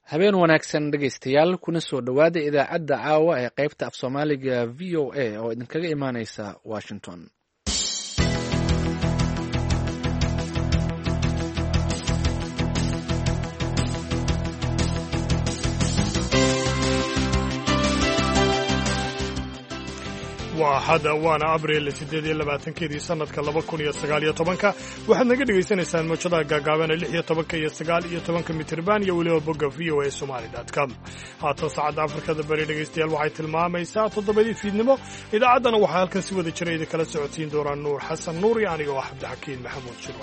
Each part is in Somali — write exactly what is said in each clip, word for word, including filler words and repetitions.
habeen wanaagsan dhegaystayaal kuna soo dhowaada idaacadda caawa ee qaybta af soomaaliga v o a oo idinkaga imaaneysa washington. waa hadda waana abriil siddeed iyo labaatankeedii sannadka laba kun iyo sagaal iyo tobanka waxaad naga dhegaysanaysaan mawjadaha gaagaaban ee lix iyo tobanka iyo sagaal iyo tobanka mitirban iyo weliba bogga v o a somali dot com. haatan saacadda afrikada bari dhegaystayaal waxay tilmaamaysaa toddobadii fiidnimo. idaacaddana waxaa halkan si wada jira idin kala socodsiin doonaa nuur xasan nuur iyo aniga oo cabdixakiin maxamuud shirwa.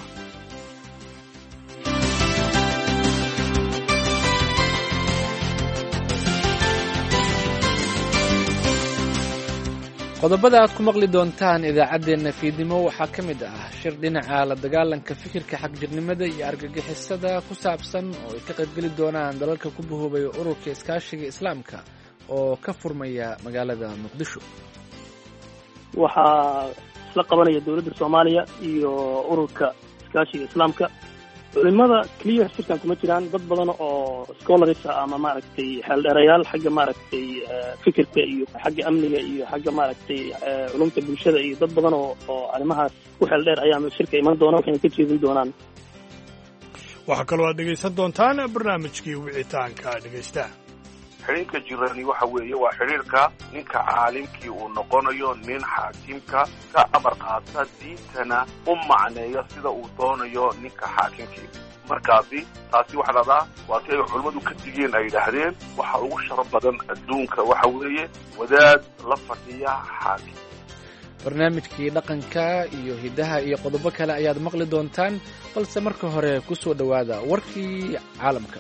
qodobada aad ku maqli doontaan idaacaddeenna fiidnimo waxaa ka mid ah shir dhinaca la dagaalanka fikirka xagjirnimada iyo argagixisada ku saabsan oo ay ka qaybgeli doonaan dalalka ku bahoobaya ururka iskaashiga islaamka oo ka furmaya magaalada muqdisho. waxaa isla qabanaya dowladda soomaaliya iyo ururka iskaashiga islaamka. culimada clear shirkan kuma jiraan dad badan oo scholars ama maaragtay xeeldheerayaal xagga maaragtay fikirka iyo xagga amniga iyo xagga maaragtay culumta bulshada iyo dad badan oo oo arrimahaas ku xeeldheer ayaa shirka iman doona waxayna ka jeedin doonaan. waxaa kaloo aad dhegaysan doontaan barnaamijkii wicitaanka dhegaysta. xidhiirka jirani waxa weeye waa xidhiirka ninka caalimkii uu noqonayo nin xaakimka ka amar qaata diintana u macneeya sida uu doonayo ninka xaakimkii. markaasi taasi waxa dhahdaa waa si ay culimmadu ka digeen ay yidhaahdeen waxa ugu sharaf badan adduunka waxa weeye wadaad la fadhiya xaakim. barnaamijkii dhaqanka iyo hiddaha iyo qodobo kale ayaad maqli doontaan, balse marka hore ku soo dhowaada warkii caalamka.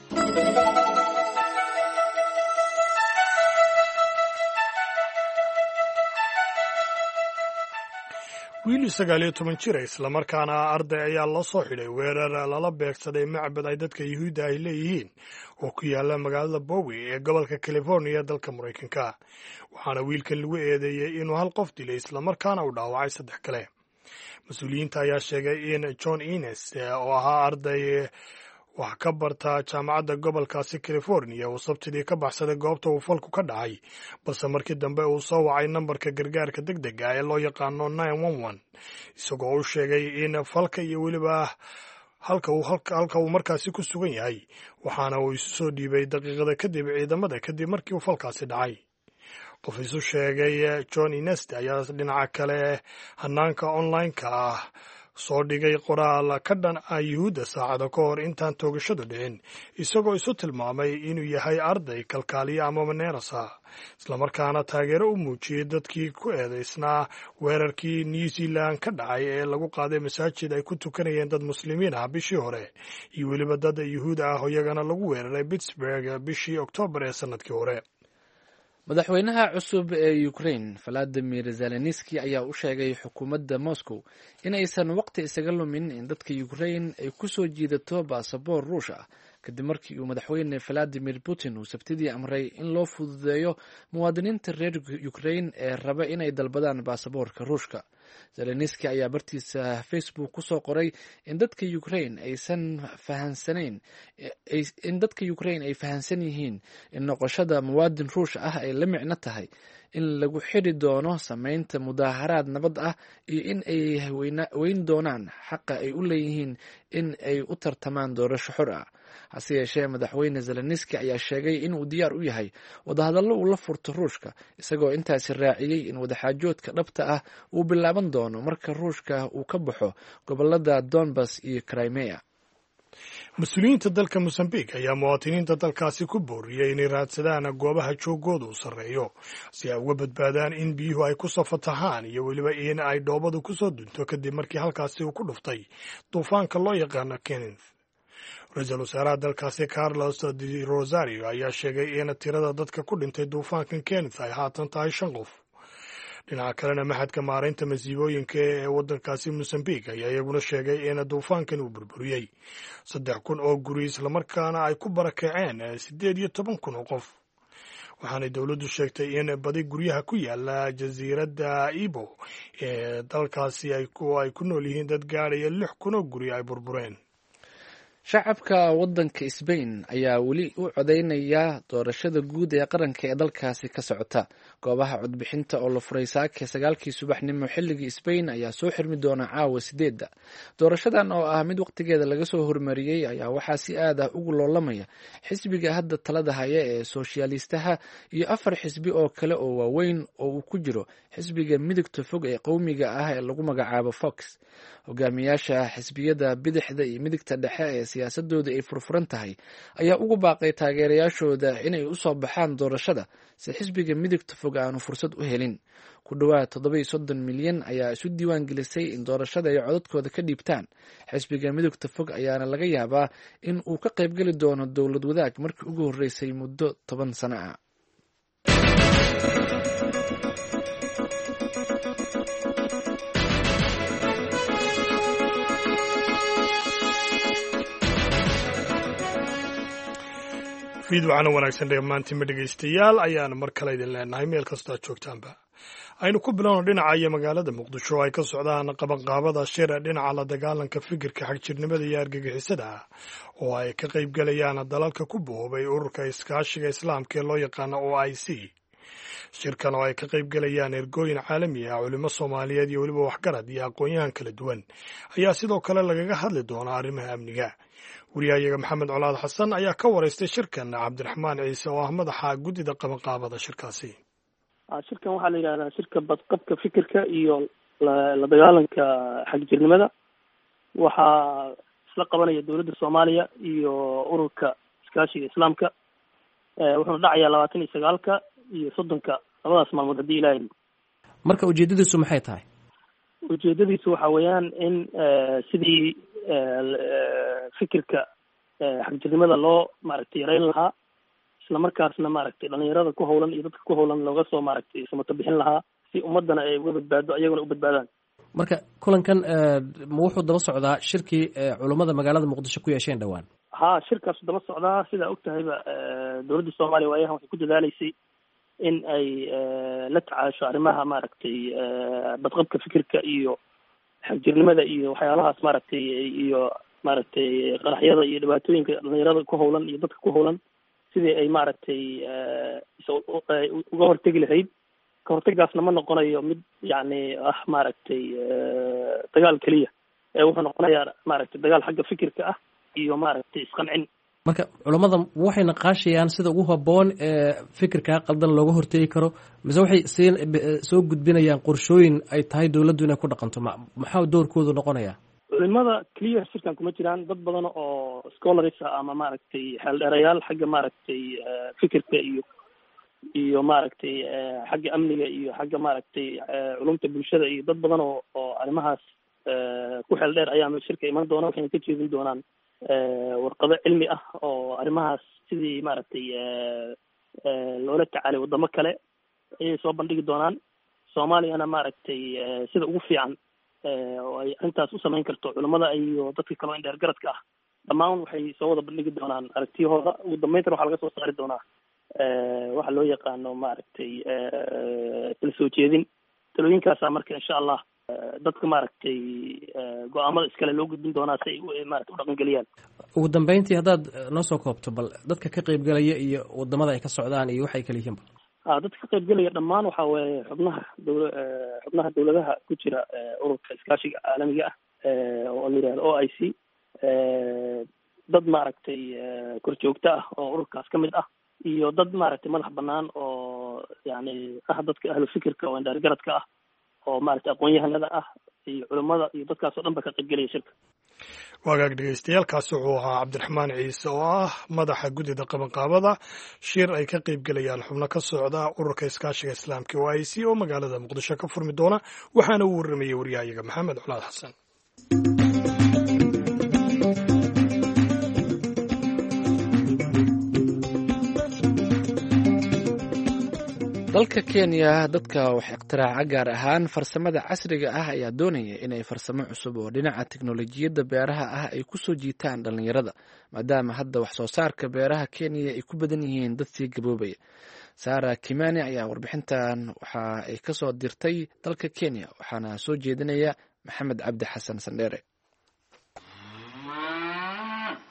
wiil sagaal iyo toban jira islamarkaana arday ayaa loo soo xidhay weerar lala beegsaday macbad ay dadka yuhuudda ay leeyihiin oo ku yaala magaalada bowie ee gobolka californiya dalka maraykanka. waxaana wiilkan lagu eedeeyey inuu hal qof dilay islamarkaana uu dhaawacay saddex kale. mas-uuliyiinta ayaa sheegay in john ines oo ahaa arday wax ka barta jaamacadda gobolkaasi californiya uu sabtidii ka baxsaday goobta uu falku ka dhacay, balse markii dambe uu soo wacay nambarka gargaarka deg dega ee loo yaqaano nine one one isagoo u sheegay in falka iyo weliba halka uu halka uu markaasi ku sugan yahay, waxaana uu isu soo dhiibay daqiiqada kadib ciidamada kadib markii uu falkaasi dhacay. qof isu sheegay john inest ayaa dhinaca kale hanaanka online-ka ah soo dhigay qoraal ka dhan ah yuhuudda saacada ka hor intaan toogashadu dhicin, isagoo isu tilmaamay inuu yahay arday kalkaaliya ama maneerasa, islamarkaana taageero u muujiyey dadkii ku eedaysnaa weerarkii new zealand ka dhacay ee lagu qaaday masaajid ay ku tukanayeen dad muslimiin ah bishii hore iyo weliba dad yuhuud ah oo iyagana lagu weeraray pittsburgh bishii oktoobar ee sannadkii hore. madaxweynaha cusub ee ukraine valadimir zelenski ayaa u sheegay xukuumadda moscow in aysan waqti isaga lumin in dadka ukraine ay ku soo jiidato baasaboor ruush ah kadib markii uu madaxweyne valadimir putin uu sabtidii amray in loo fududeeyo muwaadiniinta reer ukraine ee raba inay dalbadaan baasaboorka ruushka. zelenski ayaa bartiisa facebook ku soo qoray in dadka ukraine aysan fahansanayn in dadka ukraine ay fahansan yihiin in noqoshada muwaadin ruush ah ay la micno tahay in lagu xidhi doono samaynta mudaaharaad nabad ah iyo in ay weyn doonaan xaqa ay u leeyihiin in ay u tartamaan doorasho xor ah. hase yeeshee madaxweyne zelenski ayaa sheegay inuu diyaar u yahay wadahadallo uu la furto ruushka, isagoo intaasi raaciyey in wadaxaajoodka dhabta ah uu bilaaban doono marka ruushka uu ka baxo gobolada donbas iyo crimea. mas-uuliyiinta dalka mosambique ayaa muwaadiniinta dalkaasi ku booriyey inay raadsadaan goobaha joogooda u sarreeyo si ay uga badbaadaan in biyuhu ay ku soo fatahaan iyo weliba in ay dhoobadu ku soo dunto kadib markii halkaasi uu ku dhuftay duufaanka loo yaqaano kenneth. ra-iisul wasaaraha dalkaasi carlos de rosario ayaa sheegay in tirada dadka ku dhintay duufaankan kenneth ay haatan tahay shan qof. dhinaca kalena maxadka maaraynta masiibooyinka ee waddankaasi mosambique ayaa iyaguna sheegay in duufaankan uu burburiyey saddex kun oo guri islamarkaana ay ku barakaceen siddeed iyo toban kun oo qof. waxaanay dowladdu sheegtay in badi guryaha ku yaala jasiiradda ibo ee dalkaasi ay ku nool yihiin dad gaadhaya lix kun oo guri ay burbureen. shacabka waddanka Spain ayaa weli u codeynaya doorashada guud ee qaranka ee dalkaasi ka socota. Goobaha codbixinta oo la furay saaka sagaalkii subaxnimo xilligii Spain ayaa soo xirmi doona caawa sideedda. Doorashadan oo ah mid waqtigeeda laga soo hormariyey ayaa waxaa si aad ah ugu loolamaya xisbiga hadda talada haya ee Soshyaalistaha iyo afar xisbi oo kale oo waaweyn oo uu ku jiro xisbiga midigta fog ee qowmiga ah ee lagu magacaabo Vox. Hogaamiyaasha xisbiyada bidixda iyo midigta dhexe ee siyaasadooda ay furfuran tahay ayaa ugu baaqay taageerayaashooda inay u soo baxaan doorashada si xisbiga midigta fog aanu fursad u helin. Ku dhowaad toddoba iyo soddon milyan ayaa isu diiwaan gelisay in doorashada ay codadkooda ka dhiibtaan. Xisbiga midigta fog ayaana laga yaabaa in uu ka qaybgeli doono dowlad wadaag markii ugu horreysay muddo toban sano ah. fiidwacana wanaagsan dhammaantiinba dhegaystayaal ayaanu mar kale idin leenahay meel kastoo aad joogtaanba. aynu ku bilowno dhinaca iyo magaalada muqdisho oo ay ka socdaan qabanqaabada shir dhinaca la dagaalanka fikirka xagjirnimada iyo argagixisada ah oo ay ka qayb galayaan dalalka ku boobay ururka iskaashiga islaamka ee loo yaqaano O I C. shirkan oo ay ka qayb galayaan ergooyin caalami ah, culimo Soomaaliyeed iyo weliba waxgarad iyo aqoon-yahan kala duwan ayaa sidoo kale lagaga hadli doonaa arrimaha amniga. wariyahayaga maxamed colaad xasan ayaa ka waraystay shirkan cabdiraxmaan ciise oo ah madaxa guddida qabanqaabada shirkaasi. shirkan waxaa la yidhahdaa shirka badqabka fikirka iyo la dagaalanka xagjirnimada. waxaa isla qabanaya dowladda Soomaaliya iyo ururka iskaashiga islaamka. wuxuuna dhacayaa labaatan iyo sagaalka iyo soddonka labadaas maalmood haddii ilaahay. marka ujeedadiisu maxay tahay? ujeedadiisu waxa weeyaan in sidii fikirka xagjirnimada loo maaragtay yareyn lahaa, isla markaasna maaragtay dhalinyarada ku howlan iyo dadka ku howlan looga soo maaragtay samato bixin lahaa si ummadana ay uga badbaado ayaguna u badbaadaan. marka kulankan ma wuxuu daba socdaa shirkii culummada magaalada muqdisho ku yeesheen dhowaan? ha shirkaasu daba socdaa. sidaa og tahayba dowladda Soomaaliya waayahan waxay ku dadaaleysay in ay la tacaasho arrimaha maaragtay badqabka fikirka iyo xagjirnimada iyo waxyaalahaas maaragtay iyo maaragtay qaraxyada iyo dhibaatooyinka dhalinyarada ku howlan iyo dadka ku howlan sidii ay maaragtay uga hortegi lahayd. ka hortegaasna ma noqonayo mid yacni ah maaragtay dagaal keliya, ee wuxuu noqonayaa maaragtay dagaal xagga fikirka ah iyo maaragtay isqancin. marka culammada waxay naqaashayaan sida ugu habboon ee fikirka qaldan looga hortegi karo, mise waxay sii soo gudbinayaan qorshooyin ay tahay dowladdu inay ku dhaqanto? maxaa doorkoodu noqonaya? culimada keliya shirkan kuma jiraan, dad badan oo scholars ah ama maaragtay xeeldheerayaal xagga maaragtay fikirka iyo iyo maaragtay xagga amniga iyo xagga maaragtay culumta bulshada iyo dad badan oo oo arrimahaas ku xeel dheer ayaa shirka iman doona. waxayna ka jeedin doonaan warqado cilmi ah oo arrimahaas sidii maaragtay loola tacaalay wadamo kale ayay soo bandhigi doonaan. Soomaaliyana maaragtay sida ugu fiican oo ay arrintaas u samayn karto culimada iyo dadka kale in dheer garadka ah dhammaan waxay soo wada bandhigi doonaan aragtiyahooda. ugu dambeyntan waxaa laga soo saari doonaa waxa loo yaqaano maaragtay tala soo jeedin. talooyinkaasa marka insha allah dadka maaragtay go-aamada iskale loo gudbin doonaa si ay maaragtay u dhaqangeliyaan. ugu dambeyntii haddaad noo soo koobto bal dadka ka qaybgalaya iyo wadamada ay ka socdaan iyo waxay kala yihiinba. a dadka ka qaybgalaya dhammaan waxa weeye xubnaha dowla xubnaha dowladaha ku jira ururka iskaashiga caalamiga ah oo la yidhahdo O I C, dad maaragtay korjoogto ah oo ururkaas ka mid ah, iyo dad maaragtay madax banaan oo yani ah dadka ahlu fikirka oo indhaar garadka ah oo maaragtay aqoon-yahanada ah iyo culimada iyo dadkaas oo dhan ba ka qaybgelaya shirka. waagaag dhegeystayaaalkaasi wuxuu ahaa cabdiraxmaan ciise oo ah madaxa guddida qabanqaabada shir ay ka qayb gelayaan xubno ka socda ururka iskaashiga islaamka O I C oo magaalada muqdisho ka furmi doona. waxaana uu warramayey wariyahayaga maxamed colaad xasan. dalka Kenya dadka wax ikhtiraca gaar ahaan farsamada casriga ah ayaa doonaya inay farsamo cusub oo dhinaca tiknoolajiyadda beeraha ah ay ku soo jiitaan dhalinyarada, maadaama hadda wax soo saarka beeraha Kenya ay ku badan yihiin dad sii gaboobaya. Sara Kimani ayaa warbixintan waxa ay ka soo dirtay dalka Kenya, waxaana soo jeedinaya Maxamed Cabdi Xasan Sandheere.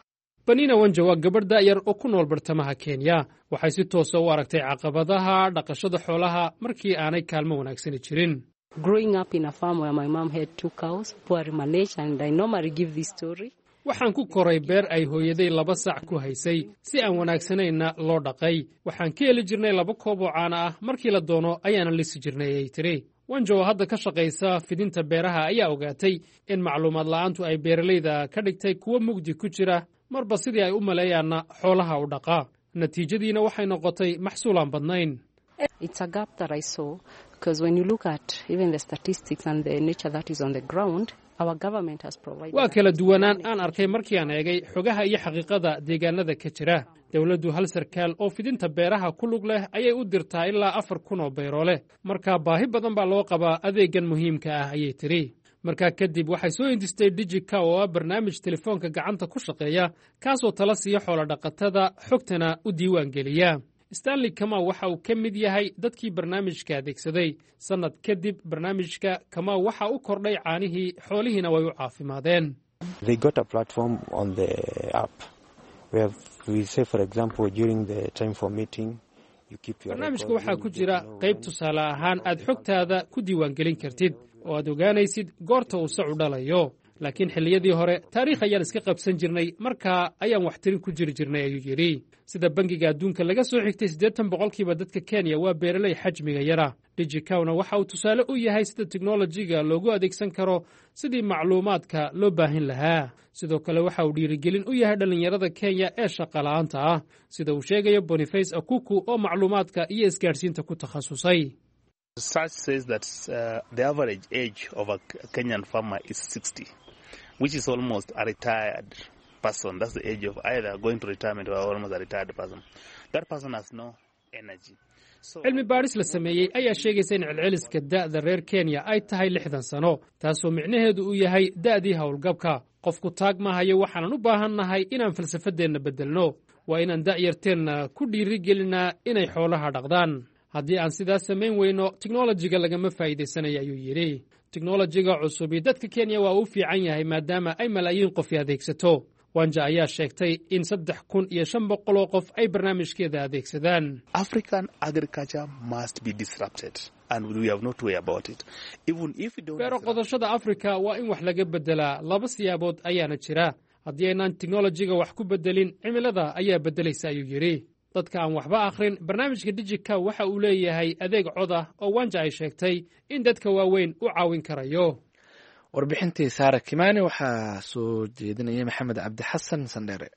Penina Wanja waa gabadh da'yar oo ku nool bartamaha Kenya. Waxay si toos ah u aragtay caqabadaha dhaqashada xoolaha markii aanay kaalmo wanaagsan jirin. Growing up in a farm where my mom had two cows, poorly managed, and I normally give this story. Waxaan ku koray beer ay hooyaday laba sac ku haysay si aan wanaagsanayna loo dhaqay. Waxaan ka heli jirnay laba koob oo caano ah markii la doono ayaana lisi jirnay ay tiri. Wanja oo hadda ka shaqaysa fidinta beeraha ayaa ogaatay in macluumaad la'aantu ay beeralayda ka dhigtay kuwa mugdi ku jira marba sidii ay u maleeyaanna xoolaha u dhaqaa. Natiijadiina waxay noqotay maxsuulaan badnayn. It's a gap that I saw because when you look at even the statistics and the nature that is on the ground, our government has provided. Waa kala duwanaan aan arkay markii aan eegay xogaha iyo xaqiiqada deegaanada ka jira. Dawladdu hal sarkaal oo fidinta beeraha ku lug leh ayay u dirtaa ilaa afar kun oo beerole. Marka baahi badan baa loo qabaa adeegan muhiimka ah ayay tiri. Markaa kadib waxay soo indistay Digika oo ah barnaamij telefoonka gacanta ku shaqeeya kaasoo tala siiya xoolo dhaqatada xogtana u diiwaan geliya. Stanley Kamau waxa uu ka mid yahay dadkii barnaamijka adeegsaday. Sanad kadib barnaamijka Kamau waxa uu kordhay caanihii xoolihiina way u caafimaadeen. They got a platform on the app where we say for example during the time for meeting you keep your barnaamijka waxaa ku jira qayb tusaale ahaan aad xogtaada ku diiwaan gelin kartid oo aad ogaanaysid goorta uu sac u dhalayo. laakiin xilliyadii hore taariikh ayaan iska qabsan jirnay markaa ayaan wax tirin ku jiri jirnay ayuu yidhi. Sida bangiga adduunka laga soo xigtay siddeetan boqolkiiba dadka Kenya waa beeraley xajmiga yara. Digikawna waxa uu tusaale u yahay sida teknolojiga loogu adeegsan karo sidii macluumaadka loo baahin lahaa. Sidoo kale waxa uu dhiirigelin u yahay dhalinyarada Kenya ee shaqo la'aanta ah, sida uu sheegayo Boniface Akuku oo macluumaadka iyo isgaarsiinta ku takhasusay. Research says that uh, the average age of a Kenyan farmer is sixty, which is almost a retired person. That's the age of either going to retirement or almost a retired person. That person has no energy. cilmi baadhis la sameeyey ayaa sheegaysa in celceliska da'da reer Kenya ay tahay lixdan sano, taasoo micnaheedu uu yahay da'dii howlgabka. Qofku taag ma hayo waxaan u baahannahay inaan falsafadeenna bedelno. Waa inaan da'yarteenna ku dhiirigelinaa inay xoolaha dhaqdaan. Haddii aan sidaas samayn weyno, teknolojiga lagama faa'iidaysanaya ayuu yidhi. Teknolojiga cusubi dadka Kenya waa u fiican yahay maadaama ay malaayiin qof adeegsato. Wanja ayaa sheegtay in saddex kun iyo shan boqol oo qof ay barnaamijkeeda adeegsadaan. African agriculture must be disrupted and we have no way about it. Even if we don't beero qodashada Afrika waa in wax laga bedelaa. Laba siyaabood ayaana jira. Haddii aynaan teknolojiga wax ku bedelin, cimilada ayaa bedelaysa ayuu yidhi. dadka aan waxba akhrin barnaamijka Digika waxa uu leeyahay adeeg cod ah oo Wanja ay sheegtay in dadka waaweyn u caawin karayo. warbixintii Saara Kimani waxaa soo jeedinaya Maxamed Cabdi Xasan Sandere.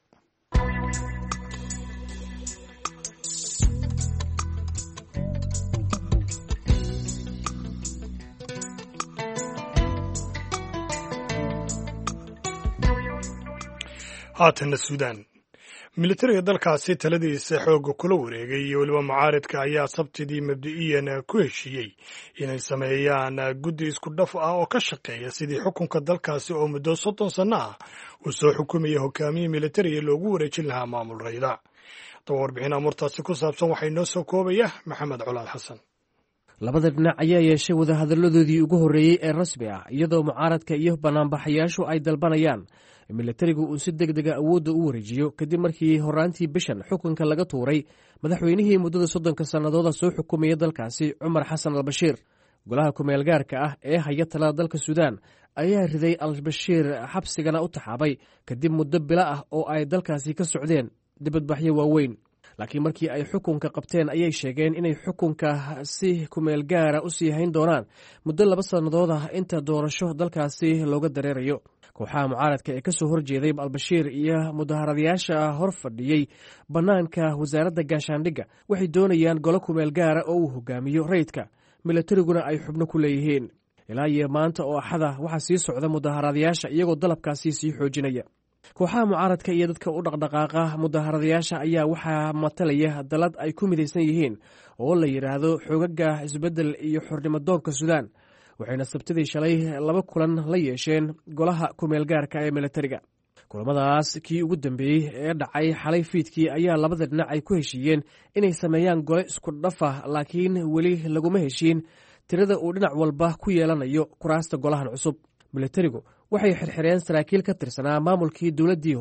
haatana Suudaan. militariga dalkaasi taladiisa xoogga kula wareegay iyo weliba mucaaridka ayaa sabtidii mabdi'iyan ku heshiiyey inay sameeyaan guddi isku dhaf ah oo ka shaqeeya sidii xukunka dalkaasi oo muddo soddon sanno ah uu soo xukumaya hogaamiyii militariga loogu wareejin lahaa maamul rayda. daba warbixin amurtaasi ku saabsan waxay noo soo koobaya Maxamed Colaad Xasan. labada dhinac ayaa yeeshay wadahadalladoodii ugu horreeyey ee rasmi ah iyadoo mucaaradka iyo banaanbaxayaashu ay dalbanayaan militarigu uu si degdega awoodda u wareejiyo kadib markii horaantii bishan xukunka laga tuuray madaxweynihii muddada soddonka sannadooda soo xukumaya dalkaasi Cumar Xasan al-Bashiir. golaha kumeel gaarka ah ee haya talada dalka Suudaan ayaa riday al-Bashiir xabsigana u taxaabay kadib muddo bilo ah oo ay dalkaasi ka socdeen dibadbaxyo waaweyn. laakiin markii ay xukunka qabteen ayay sheegeen inay xukunka si kumeel gaara u sii hayn doonaan muddo laba sannadood ah inta doorasho dalkaasi looga dareerayo. kooxaha mucaaradka ee ka soo horjeeday al-Bashiir iyo mudaharadayaasha hor fadhiyey bannaanka wasaaradda gaashaandhigga waxay doonayaan golo kumeel gaara oo uu hogaamiyo rayidka militariguna ay xubno ku leeyihiin. ilaa iyo maanta oo axada waxaa sii socda mudaharadayaasha iyagoo dalabkaasi sii xoojinaya. kooxaha mucaaradka iyo dadka u dhaqdhaqaaqa mudaharadayaasha ayaa waxaa matalaya dalad ay ku midaysan yihiin oo la yidhaahdo xoogaga isbeddel iyo xornimo doonka Suudaan, waxayna sabtidii shalay laba kulan la yeesheen golaha kumeel gaarka ee militariga. kulamadaas kii ugu dambeeyey ee dhacay xalay fiidkii ayaa labada dhinac ay ku heshiiyeen inay sameeyaan gole isku dhaf ah, laakiin weli laguma heshiin tirada uu dhinac walba ku yeelanayo kuraasta golahan cusub. militarigu waxay xirxireen saraakiil ka tirsanaa maamulkii dowladdii hore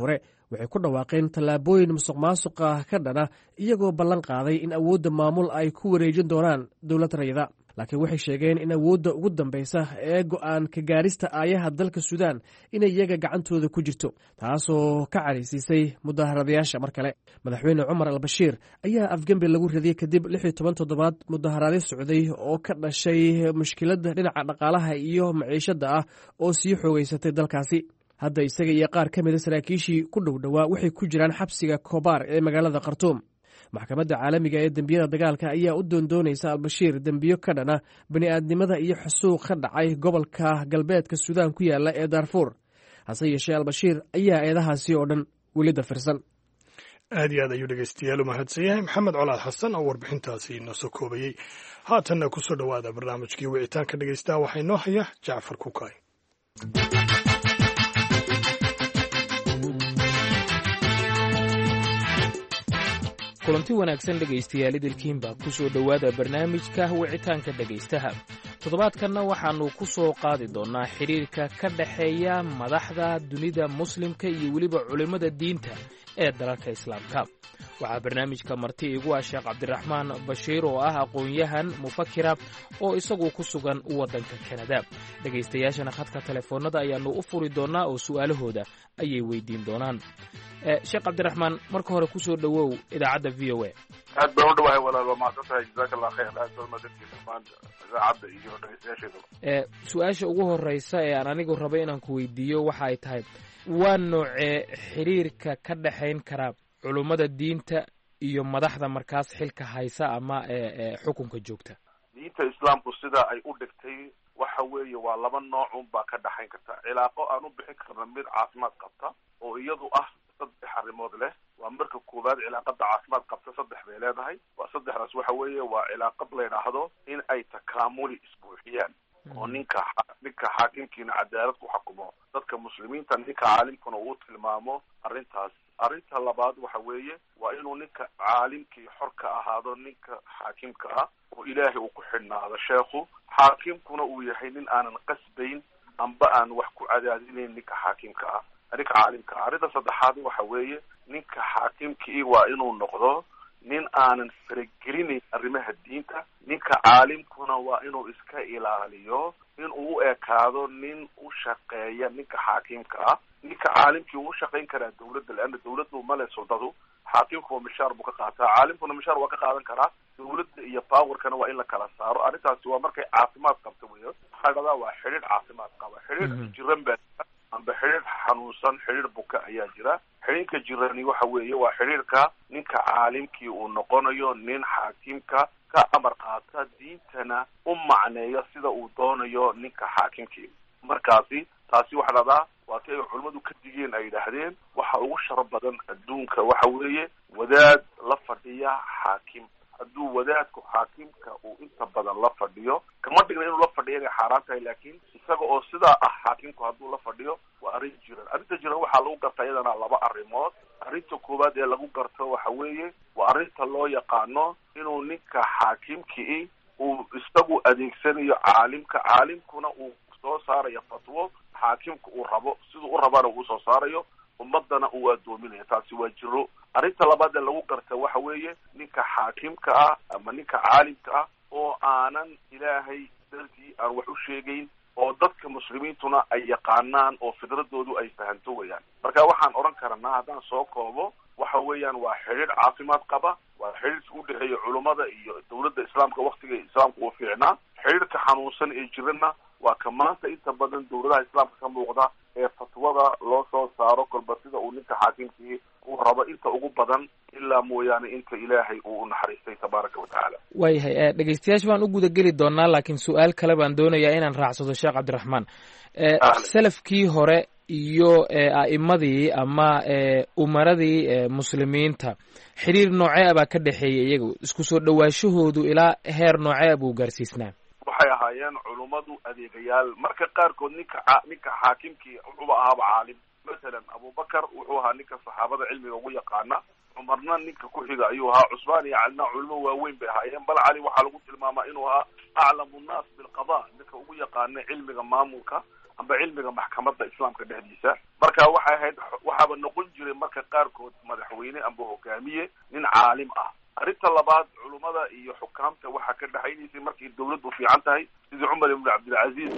waxay ku dhawaaqeen tallaabooyin musuq maasuqa ka dhana iyagoo ballan qaaday in awoodda maamul ay ku wareejin doonaan dowlad rayida laakiin waxay sheegeen in awoodda ugu dambaysa ee go'aan ka gaarista aayaha dalka suudaan inay iyaga gacantooda ku jirto taasoo ka caraysiisay mudaharadayaasha mar kale madaxweyne cumar albashiir ayaa afgembi lagu radiyey kadib lix iyo toban toddobaad mudaharaadyo socday oo ka dhashay mushkiladda dhinaca dhaqaalaha iyo maciishadda ah oo sii xoogeysatay dalkaasi hadda isaga iyo qaar ka mida saraakiishii ku dhow dhowaa waxay ku jiraan xabsiga kobaar ee magaalada khartuum maxkamadda caalamiga ee dembiyada dagaalka ayaa u doondoonaysa albashiir dembiyo ka dhana bani'aadnimada iyo xusuuq ka dhacay gobolka galbeedka suudaan ku yaala ee daarfuur hase yeeshee albashiir ayaa eedahaasi oo dhan weli dafirsan aad iyo aad ayuu dhegeystayaal u mahadsan yahay maxamed colaad xasan oo warbixintaasi inoo soo koobayey haatanna ku soo dhowaada barnaamijkii wicitaanka dhegeystaha waxaa inoo haya jacfar kukaay kulanti wanaagsan dhegaystayaal idilkiinba ku soo dhowaada barnaamijka wicitaanka dhegaystaha toddobaadkanna waxaannu ku soo qaadi doonnaa xidhiirka ka dhexeeya madaxda dunida muslimka iyo weliba culimmada diinta ee dalalka islaamka waxaa barnaamijka marti igu ah sheekh cabdiraxmaan bashiir oo ah aqoon-yahan mufakira oo isagu ku sugan waddanka kanada dhegaystayaashana khadka telefoonnada ayaannu u furi doonnaa oo su'aalahooda ayay weydiin doonaan sheekh cabdiraxmaan marka hore kusoo dhowow idaacadda v o a aad baan u dhawahay walaal waa mahadsan tahay jazaaka allah khayr aad baa umadantiisa maanta idaacadda iyo dhegeystayaasheedaba su-aasha ugu horreysa ee aan anigu raba inaan ku weydiiyo waxa ay tahay waa noocee xiriirka ka dhexayn kara culummada diinta iyo madaxda markaas xilka haysa ama xukunka joogta diinta islaamku sida ay u dhigtay waxa weeye waa laba nooc un baa ka dhexayn karta cilaaqo aan u bixin karna mid caafimaad qabta oo iyadu ah saddex arrimood leh waa marka koowaad cilaaqada caafimaad qabta saddex bay leedahay waa saddexdaas waxa weeye waa cilaaqad la yidhaahdo in ay takaamuli isbuuxiyaan oo ninka ninka xaakimkiina cadaalad ku xukumo dadka muslimiinta ninka caalimkuna uu tilmaamo arrintaas arrinta labaad waxa weeye waa inuu ninka caalimkii xor ka ahaado ninka xaakimka ah oo ilaahay uu ku xidhnaado sheekhu xaakimkuna uu yahay nin aanan qasbayn amba aan wax ku cadaadinayn ninka xaakimka ah ninka caalimka ah arrinta saddexaad waxa weeye ninka xaakimkii waa inuu noqdo nin aanan faragelinayn arrimaha diinta ninka caalimkuna waa inuu iska ilaaliyo in uu u ekaado nin u shaqeeya ninka xaakimka ah ninka caalimkii uu shaqayn karaa dawladda leanna dawladdu male soldadu xaakimkuwa mishaar buu ka qaataa caalimkuna mishaar waa ka qaadan karaa dawladda iyo powerkana waa in la kala saaro arrintaasi waa markay caafimaad qabta weyo waxaa dhadaa waa xidhiidh caafimaad qaba xidhiidh jiran baa amba xidhiidh xanuunsan xidhiidh buka ayaa jira xidhiidhka jirani waxa weeye waa xidhiidhka ninka caalimkii uu noqonayo nin xaakimka ka amar qaata diintana u macneeya sida uu doonayo ninka xaakimkii markaasi taasi waxa dhadaa waa ti ay culimmadu ka digeen ay yidhaahdeen waxa ugu sharo badan adduunka waxa weeye wadaad la fadhiya xaakim hadduu wadaadku xaakimka uu inta badan la fadhiyo kama dhigna inuu la fadhiyo inay xaaraan tahay laakiin isaga oo sidaa ah xaakimku hadduu la fadhiyo waa arrin jiran arrinta jiran waxaa lagu garta iyadana laba arrimood arrinta koowaad ee lagu garto waxa weeye waa arrinta loo yaqaano inuu ninka xaakimkii uu isagu adeegsanayo caalimka caalimkuna uu soo saarayo fatwo xaakimka uu rabo siduu u rabana uu soo saarayo ummadana uu addoominayo taasi waa jiro arrinta labaad ee lagu garta waxa weeye ninka xaakimka ah ama ninka caalimka ah oo aanan ilaahay dartii aan wax u sheegayn oo dadka muslimiintuna ay yaqaanaan oo fidradoodu ay fahanto weyaan marka waxaan odhan karanaa haddaan soo koobo waxa weeyaan waa xidhiidh caafimaad qaba waa xidhiidhka u dhexeeya culummada iyo dawladda islaamka waktiga islaamka uu fiicnaa xidhiidhka xanuunsan ee jirana waa ka maanta inta badan dawladaha islaamka ka muuqda ee fatwada loo soo saaro kolba sida uu ninka xaakimkii uu rabo inta ugu badan ilaa mooyaane inta ilaahay uu u naxariistay tabaaraka watacaala waayahay dhegeystayaasha baan u gudageli doonaa laakiin su-aal kale baan doonayaa inaan raacsado sheekh cabdiraxmaan salafkii hore iyo a'imadii ama umaradii muslimiinta xiriir noocee baa ka dhexeeya iyagu isku soo dhawaashahoodu ilaa heer noocee buu gaarsiisnaa waxay ahaayeen culummadu adeegayaal marka qaarkood ninka ninka xaakimkii wuxuuba ahaaba caalim masalan abubakar wuxuu ahaa ninka saxaabada cilmiga ugu yaqaana cumarna ninka ku xiga ayuu ahaa cusmaan iyo calina culimo waaweyn bay ahaayeen bal cali waxaa lagu tilmaamaa inuu ahaa aclamu nnaas bilqada ninka ugu yaqaana cilmiga maamulka amba cilmiga maxkamadda islaamka dhexdiisa. marka waxay ahayd waxaaba noqon jiray marka qaarkood madaxweyne amba hogaamiye nin caalim ah. arrinta labaad, culummada iyo xukaamta waxaa ka dhexaynaysay markay dawladdu fiican tahay sidii cumar ibn cabdilcaziiz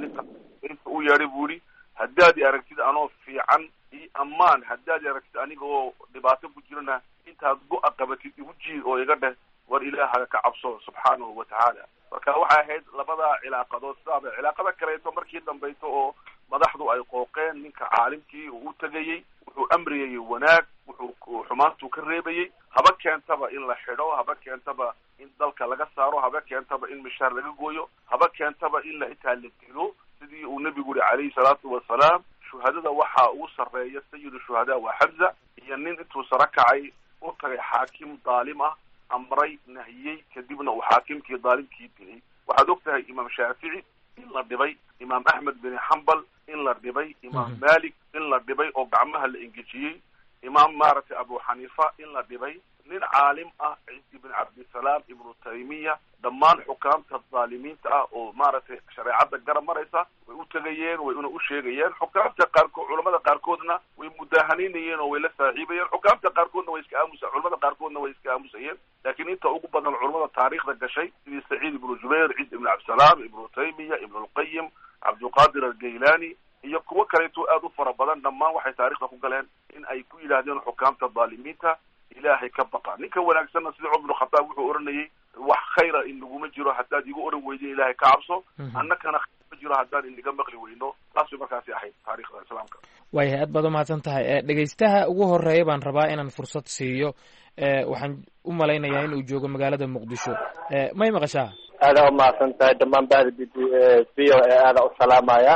inta u yeedhay buu yihi haddaad i aragtid anoo fiican iyo ammaan, haddaad i aragtid aniga oo dhibaato ku jirana intaad go-a qabatid igu jiid oo iga dheh war ilaahaga ka cabso subxaanahu watacaala. marka waxay ahayd labadaa cilaaqadood sidaaba. cilaaqada kaleeto markii dambayto oo madaxdu ay qooqeen, ninka caalimkii uu u tegayey wuxuu amriyayey wanaag, wuxuu xumaantuu ka reebayey, haba keentaba in la xidho, haba keentaba in dalka laga saaro, haba keentaba in mishaar laga gooyo, haba keentaba in la itaa la dilo, sidii uu nebigu yihi calayhi salaatu wasalaam shuhadada waxaa ugu sarreeya sayidu shuhadaa waa xamza, iyo nin intuu sara kacay u tagay xaakim daalim ah, amray nahiyey, kadibna uu xaakimkii daalimkii dilay. waxaad og tahay imaam shaafici in la dhibay, imaam axmed bin xambal in la dhibay, imaam malik in la dhibay oo gacmaha la engejiyey, imaam maaragtay abu xaniifa in la dhibay, nin caalim ah ciis ibn cabdisalaam ibnu taymiya, dhammaan xukaamta dhaalimiinta ah oo maaragtay shareecadda garab maraysa way u tegayeen, way una u sheegayeen. xukaamta qaarkood, culamada qaarkoodna way mudaahaneynayeen oo way la saaxiibayeen, xukaamta qaarkoodna way iska aamusa culamada qaarkoodna way iska aamusayeen. laakiin inta ugu badan culamada taariikhda gashay sidii saciid ibnu jubayr, ciis ibn cabdisalaam, ibnu taymiya, ibnu lqayim, cabdulqaadir algaylani iyo kuwo kaleeto aad u fara badan, dhammaan waxay taarikhda ku galeen in ay ku yidhaahdeen xukaamta dhaalimiinta ilaahay ka baqa. ninka wanaagsanna sida cumar ibn khataab wuxuu oranayay wax khayra in laguma jiro haddaad igu oran weydo ilaahay ka cabso, annakana khayr ma jiro haddaan inaga maqli weyno. taas bay markaasi ahayd taariikhda islaamka. waayahay, aad baad umahadsan tahay. dhegaystaha ugu horeeya baan rabaa inaan fursad siiyo. waxaan u malaynayaa in uu joogo magaalada muqdisho. may maqashaa? aada umahadsan tahay. dhammaan bahda b v o e aada u salaamaya.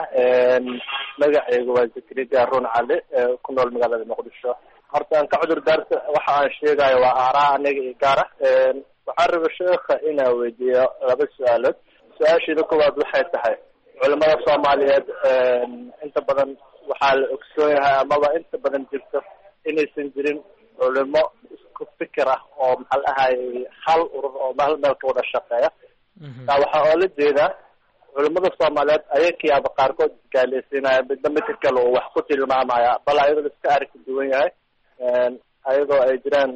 magacaygu waa zakariya run cali, ku nool magaalada muqdisho. horta aan ka cudur daarta waxa aan sheegayo waa aaraa aniga iyo gaara. waxaan raba sheekha inaan weydiiyo laba su-aalood. su-aasheeda koowaad waxay tahay culamada soomaaliyeed inta badan waxaa la ogsoon yahay amaba inta badan jirto inaysan jirin culimo isku fikir ah oo maxaa la ahaayey hal urur oo hal meel ka wada shaqeeya. taa waxaa oola jeedaa culimada soomaaliyeed ayakiyaaba qaarkood isgaaleysiinaya, midna midka kale uu wax ku tilmaamaya, bal ayadoo la iska arki duwan yahay, ayadoo ay jiraan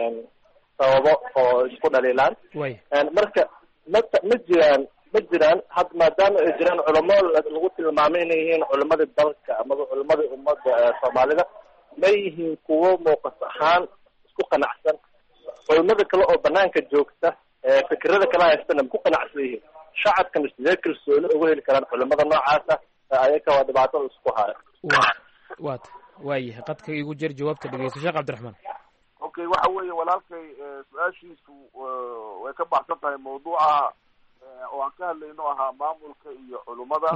sababo oo isku dhaliilaan. marka ma ma jiraan ma jiraan had maadaama ay jiraan culamo lagu tilmaamay inay yihiin culimada dalka amaba culimada ummadda soomaalida, ma yihiin kuwo muuqas ahaan isku qanacsan culimada kale oo banaanka joogta fikirada kala haystana ma ku qanacsan yihiin? shacabkana sidee kalsooni ugu heli karaan culimada noocaasa ayaka waa dhibaatada isku haya? wat waayahay, qadka igu jer jawaabta dhegeyso sheekh cabdiraxmaan. okay, waxa weeye walaalkay su-aashiisu way ka baxsan tahay mawduuca oo aan ka hadlayno ahaa maamulka iyo culimada.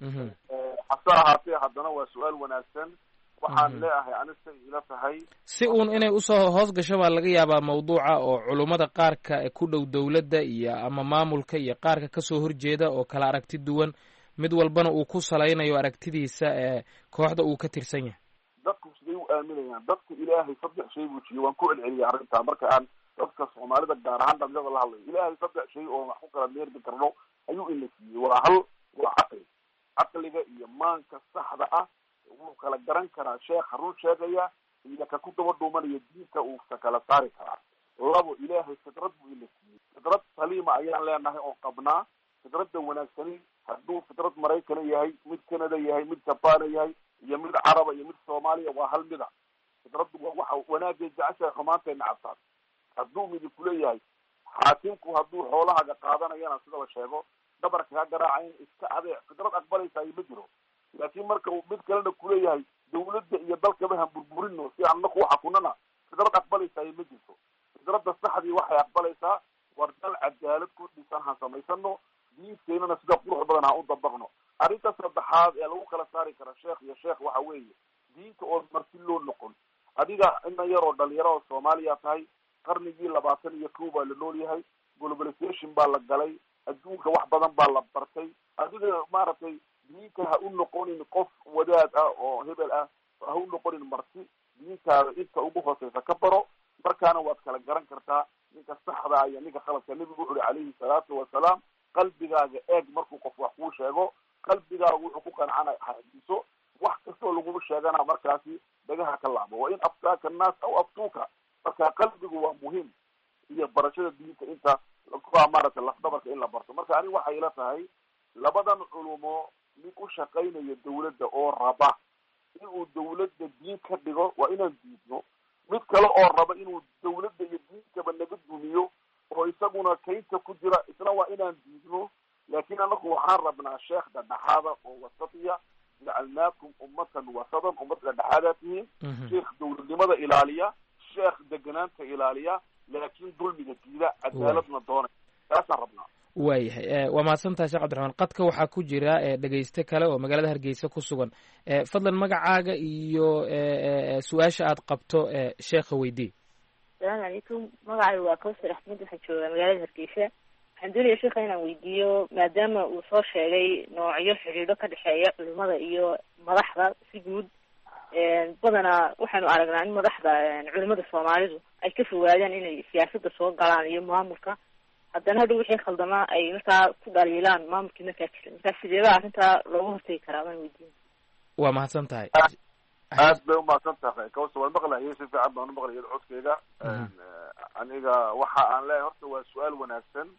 hase ahaatee haddana waa su-aal wanaagsan. waxaan leeyahay anisa ila tahay si uun inay usoo hoos gasho baa laga yaabaa mawduuca oo culummada qaarka ku dhow dawladda iyo ama maamulka iyo qaarka kasoo horjeeda oo kala aragti duwan, mid walbana uu ku salaynayo aragtidiisa ee kooxda uu ka tirsan yahay. dadku siday u aaminayaan? dadku ilaahay saddex shay buu jiyo, waan ku celceliyay arrintaa marka aan dadka soomaalida gaar ahaan dhalinyada la hadlayo. ilaahay saddex shay oo wax ku kala meerdi karno ayuu ina siiyey. waa hal, waa caqli. caqliga iyo maanka saxda ah wuu kala garan karaa sheekha run sheegaya iyo ka ku daba dhuumanaya diinta uu ka kala saari karaa. labo, ilaahay fidrad buu ina siiyey. fidrad saliima ayaan leenahay oo qabnaa. fidradda wanaagsani hadduu fidrad maraykana yahay, mid canada yahay, mid jabana yahay, iyo mid caraba iyo mid soomaaliya, waa hal mida. fidraddu waa waxa wanaagay jeceshahay, xumaantay nacabtaan. hadduu midi kuleeyahay xaakimku hadduu xoolahaga qaadanayana sida la sheego dhabarka ka garaacayn iska adeec, fidrad aqbalaysa ma jiro. laakiin marka uu mid kalena kuleeyahay dawladda iyo dalkaba han burburino si aan naku xakunana, fidrad aqbalaysa ma jirto. fidradda saxdii waxay aqbalaysaa war dal cadaalad ku dhisan han samaysano, diinteynana sida qurux badan ha u dabaqno. arrinta saddexaad ee lagu kala saari kara sheekh iyo sheekh waxa weeye diinta oo marti loo noqon. adiga ina yaroo dhalinyaro oo soomaaliya tahay, qarnigii labaatan iyo kow baa la nool yahay, globalization baa la galay, adduunka wax badan baa la bartay. adiga maaragtay diinta ha u noqonin qof wadaad ah oo hebel ah, ha u noqonin marti. diintaada inta ugu hooseysa ka baro, markaana waad kala garan kartaa ninka saxda iyo ninka khaladka. nebigu wuxu uhi calayhi salaatu wasalaam qalbigaaga eeg markuu qof wax kuu sheego, qalbigaagu wuxuu ku qancana hadiso wax kastoo lagugu sheegana markaasi dhagaha ka laabo wa in aftaaka annaas aw aftuuka marka qalbigu waa muhiim iyo barashada diinta inta maaragtay lafdabarka in la barto marka aniga waxay ila tahay labadan culumo mid u shaqaynaya dawladda oo raba inuu dawladda diin ka dhigo waa inaan diidno mid kale oo raba inuu dawladda iyo diinkaba naga dumiyo oo isaguna kaynta ku jira isna waa inaan diidno laakiin anaku waxaan rabnaa sheekh dhadhexaada oo wasatiya jacalnaakum ummatan wasadan ummad dhadhexaadaa tihiin sheekh dawladnimada ilaaliya sheekh deganaanta ilaaliya laakiin dulmiga diida cadaaladna doonay taasaan rabnaa waayahay waa mahadsantahay sheekh cabdiraxmaan qadka waxaa ku jira dhegeyste kale oo magaalada hargeysa ku sugan fadlan magacaaga iyo su-aasha aad qabto sheekha weydii. asalaamu calaykum magacaygu waa kawsar axmed waxaan joogaa magaalada hargeysa waxaan doonaya sheekha inaan weydiiyo maadaama uu soo sheegay noocyo xidhiidho ka dhexeeya culimada iyo madaxda si guud badanaa waxaanu aragnaa in madaxda culimada soomaalidu ay ka fogaadaan inay siyaasadda soo galaan iyo maamulka haddana hadhow wixii khaldamaa ay markaa ku dhaliilaan maamulkii markaa jira markaa sideeba arrintaa looga hortegi karaa waan weydiin. waa mahadsan tahay aad bay umahadsan tahay kawsa waan maqlayay si fiican baan umaqlayay codkeyga aniga waxa aan leeyahay horta waa su-aal wanaagsan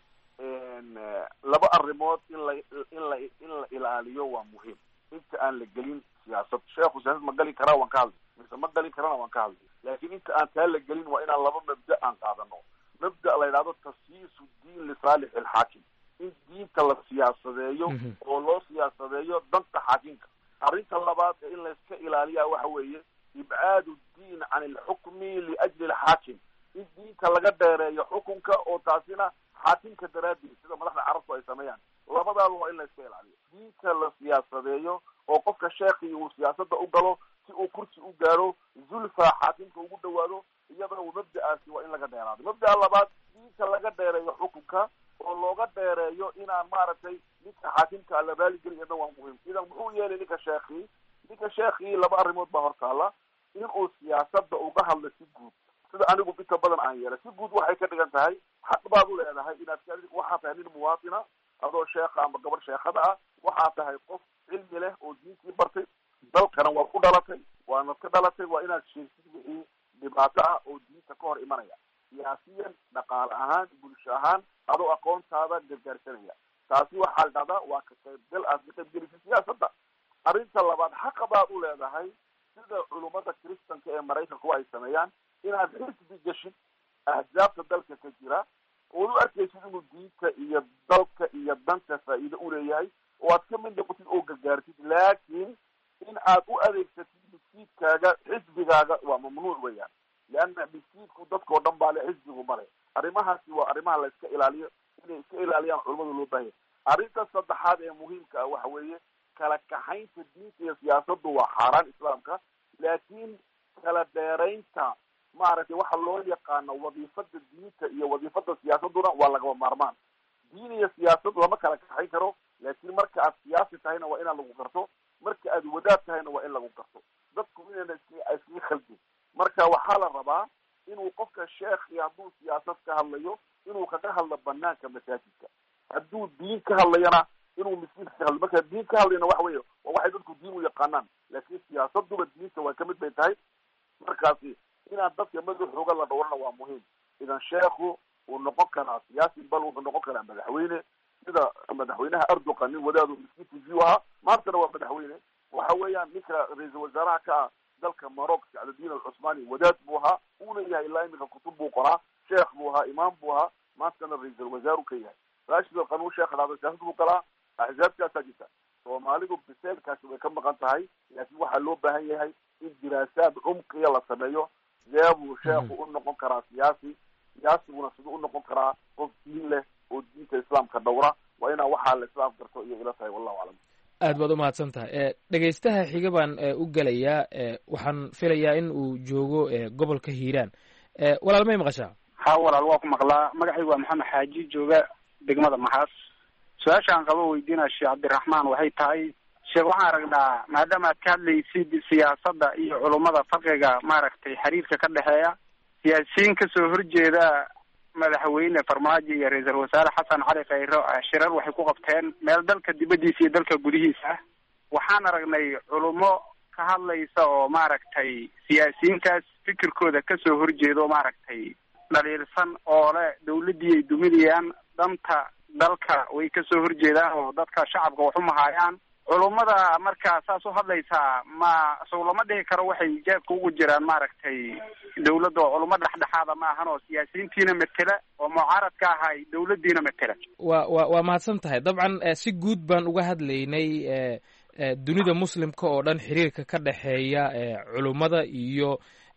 laba arrimood in la in la in la ilaaliyo waa muhiim inta aan la gelin siyaasad sheekhu siyaasad ma gali karaa waan ka hadlay mise ma gali karana waan ka hadlay laakiin inta aan taa la gelin waa inaan laba mabda aan qaadano mabda la yidhahdo tasyiisu diin lisaalix alxaakim in diinta la siyaasadeeyo oo loo siyaasadeeyo danta xaakimka arrinta labaad ee in layska ilaaliyaa waxa weeye ibcaadu diin can alxukmi liajli alxaakim in diinta laga dheereeyo xukunka oo taasina xaakimka daraaddeed sida madaxda carabku ay sameeyaan labadaaba waa in layska ilaaliyo diinta la siyaasadeeyo oo qofka sheekii uu siyaasadda u galo si uu kursi u gaaro zulfa xaakimka ugu dhawaado iyadana uu mabda'aasi waa in laga dheeraado mabda'a labaad diinta laga dheereeyo xukunka oo looga dheereeyo inaan maaragtay ninka xaakimka la raaligeli iyadna waa muhiim idan muxuu yeelay ninka sheekii ninka sheekii laba arrimood baa hortaala in uu siyaasadda uga hadlo si guud sida anigu inta badan aan yeelay si guud waxay ka dhigan tahay xaq baad u leedahay inaad waxaa tahay nin muwaatina adoo sheekha ama gabar sheekhada ah waxaa tahay qof cilmi leh oo diintii bartay dalkana waad ku dhalatay waanad ka dhalatay waa inaad sheegtid wixii dhibaato ah oo diinta ka hor imanaya siyaasiyan dhaqaale ahaan bulsho ahaan adoo aqoontaada gargaarsanaya taasi waxaa la dhahdaa waa ka qaybgal aad ka qaybgelisa siyaasadda arrinta labaad xaqa baad u leedahay sida culummada kiristanka ee maraykanku ay sameeyaan inaad xisbi geshid ahzaabta dalka ka jira ood u arkaysid inuu diinta iyo dalka iyo danka faa'iido u leeyahay oo aad ka mid noqotid oo gargaartid laakiin in aad u adeegsatid miskiidkaaga xisbigaaga waa mamnuuc weeyaan leanna miskiidku dadkao dhan baa le xisbigu male arrimahaasi waa arrimaha la iska ilaaliyo inay iska ilaaliyaan culamada loo baahaya arrinta saddexaad ee muhiimka ah waxa weeye kala kaxaynta diinta iyo siyaasaddu waa xaaraan islaamka laakiin kala dheeraynta maaragtay waxa loo yaqaano wadiifada diinta iyo wadiifada siyaasaduna waa lagaba maarmaan diin iyo siyaasad lama kala kaxayn karo laakiin marka aad siyaasi tahayna waa inaan lagu garto marka aad wadaad tahayna waa in lagu garto dadku inayna iskaga khaldin marka waxaa la rabaa inuu qofka sheekhi hadduu siyaasad ka hadlayo inuu kaga hadlo banaanka masaajidka hadduu diin ka hadlayana inuu miskiinka ka hadlo marka diin ka hadlayana waxa weeye waa waxay dadku diin u yaqaanaan laakiin siyaasaduba diinta waa kamid bay tahay markaasi inaan dadka madaxooga la dhowrana waa muhiim idan sheekhu uu noqon karaa siyaasi bal wuxuu noqon karaa madaxweyne sida madaxweynaha erdogan nin wadaadu miskiinkiisii u ahaa maantana waa madaxweyne waxa weeyaan ninka ra-iisul wasaaraha ka ah dalka maroc sacdadiin alcusmaani wadaad buu ahaa uuna yahay ilaa iminka kutub buu qoraa sheekh buu ahaa imaam buu ahaa maantana ra-iisul wasaaru ka yahay rashid alqanuun sheekh dhahdo siyaasad buu galaa axzaabkaasaa jirta soomaalidu biseelkaasi way ka maqan tahay laakiin waxaa loo baahan yahay in diraasaad cumqiya la sameeyo seebuu sheekhu u noqon karaa siyaasi siyaasiguna siduu u noqon karaa qof diin leh oo diinta islaamka dhowra waa inaa waxaa la islaam garto iyo ila tahay wallahu aclam aad baad umahadsan tahay dhegaystaha xiga baan u gelayaa waxaan filayaa in uu joogo gobolka hiiraan walaal may maqashaa ha walaal waa ku maqlaa magacaygu waa maxamed xaaji jooga degmada maxaas su-aashaan qabo weydiinaya sheekh cabdiraxmaan waxay tahay sheekh waxaan aragnaa maadaama aad ka hadlaysid siyaasadda iyo culummada farqiga maaragtay xiriirka ka dhexeeya siyaasiyiin kasoo horjeeda madaxweyne farmaajo iyo ra-iisul wasaare xasan cali khayro shirar waxay ku qabteen meel dalka dibaddiisa iyo dalka gudihiisa ah. waxaan aragnay culummo ka hadlaysa oo maaragtay siyaasiyiintaas fikirkooda kasoo horjeedo maaragtay dhaliilsan oo le dawladdii ay duminayaan danta dalka way kasoo horjeedaan oo dadka shacabka wax umahayaan. culummada markaa saas u hadlaysaa ma sow lama dhihi karo waxay jeebka ugu jiraan maaragtay dawladda oo culummo dhexdhexaada ma ahan oo siyaasiyiintiina matela oo mucaaradka ahay dawladdiina matela. wa wa waa mahadsan tahay. dabcan si guud baan uga hadlaynay dunida muslimka oo dhan xiriirka ka dhexeeya culummada iyo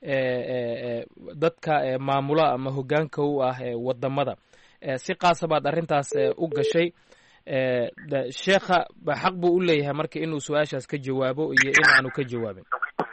dadka maamula ama hoggaanka u ah wadamada. si qaasa baad arrintaas u gashay. sheekha xaq buu u leeyahay marka inuu su-aashaas ka jawaabo iyo in aanu ka jawaabin.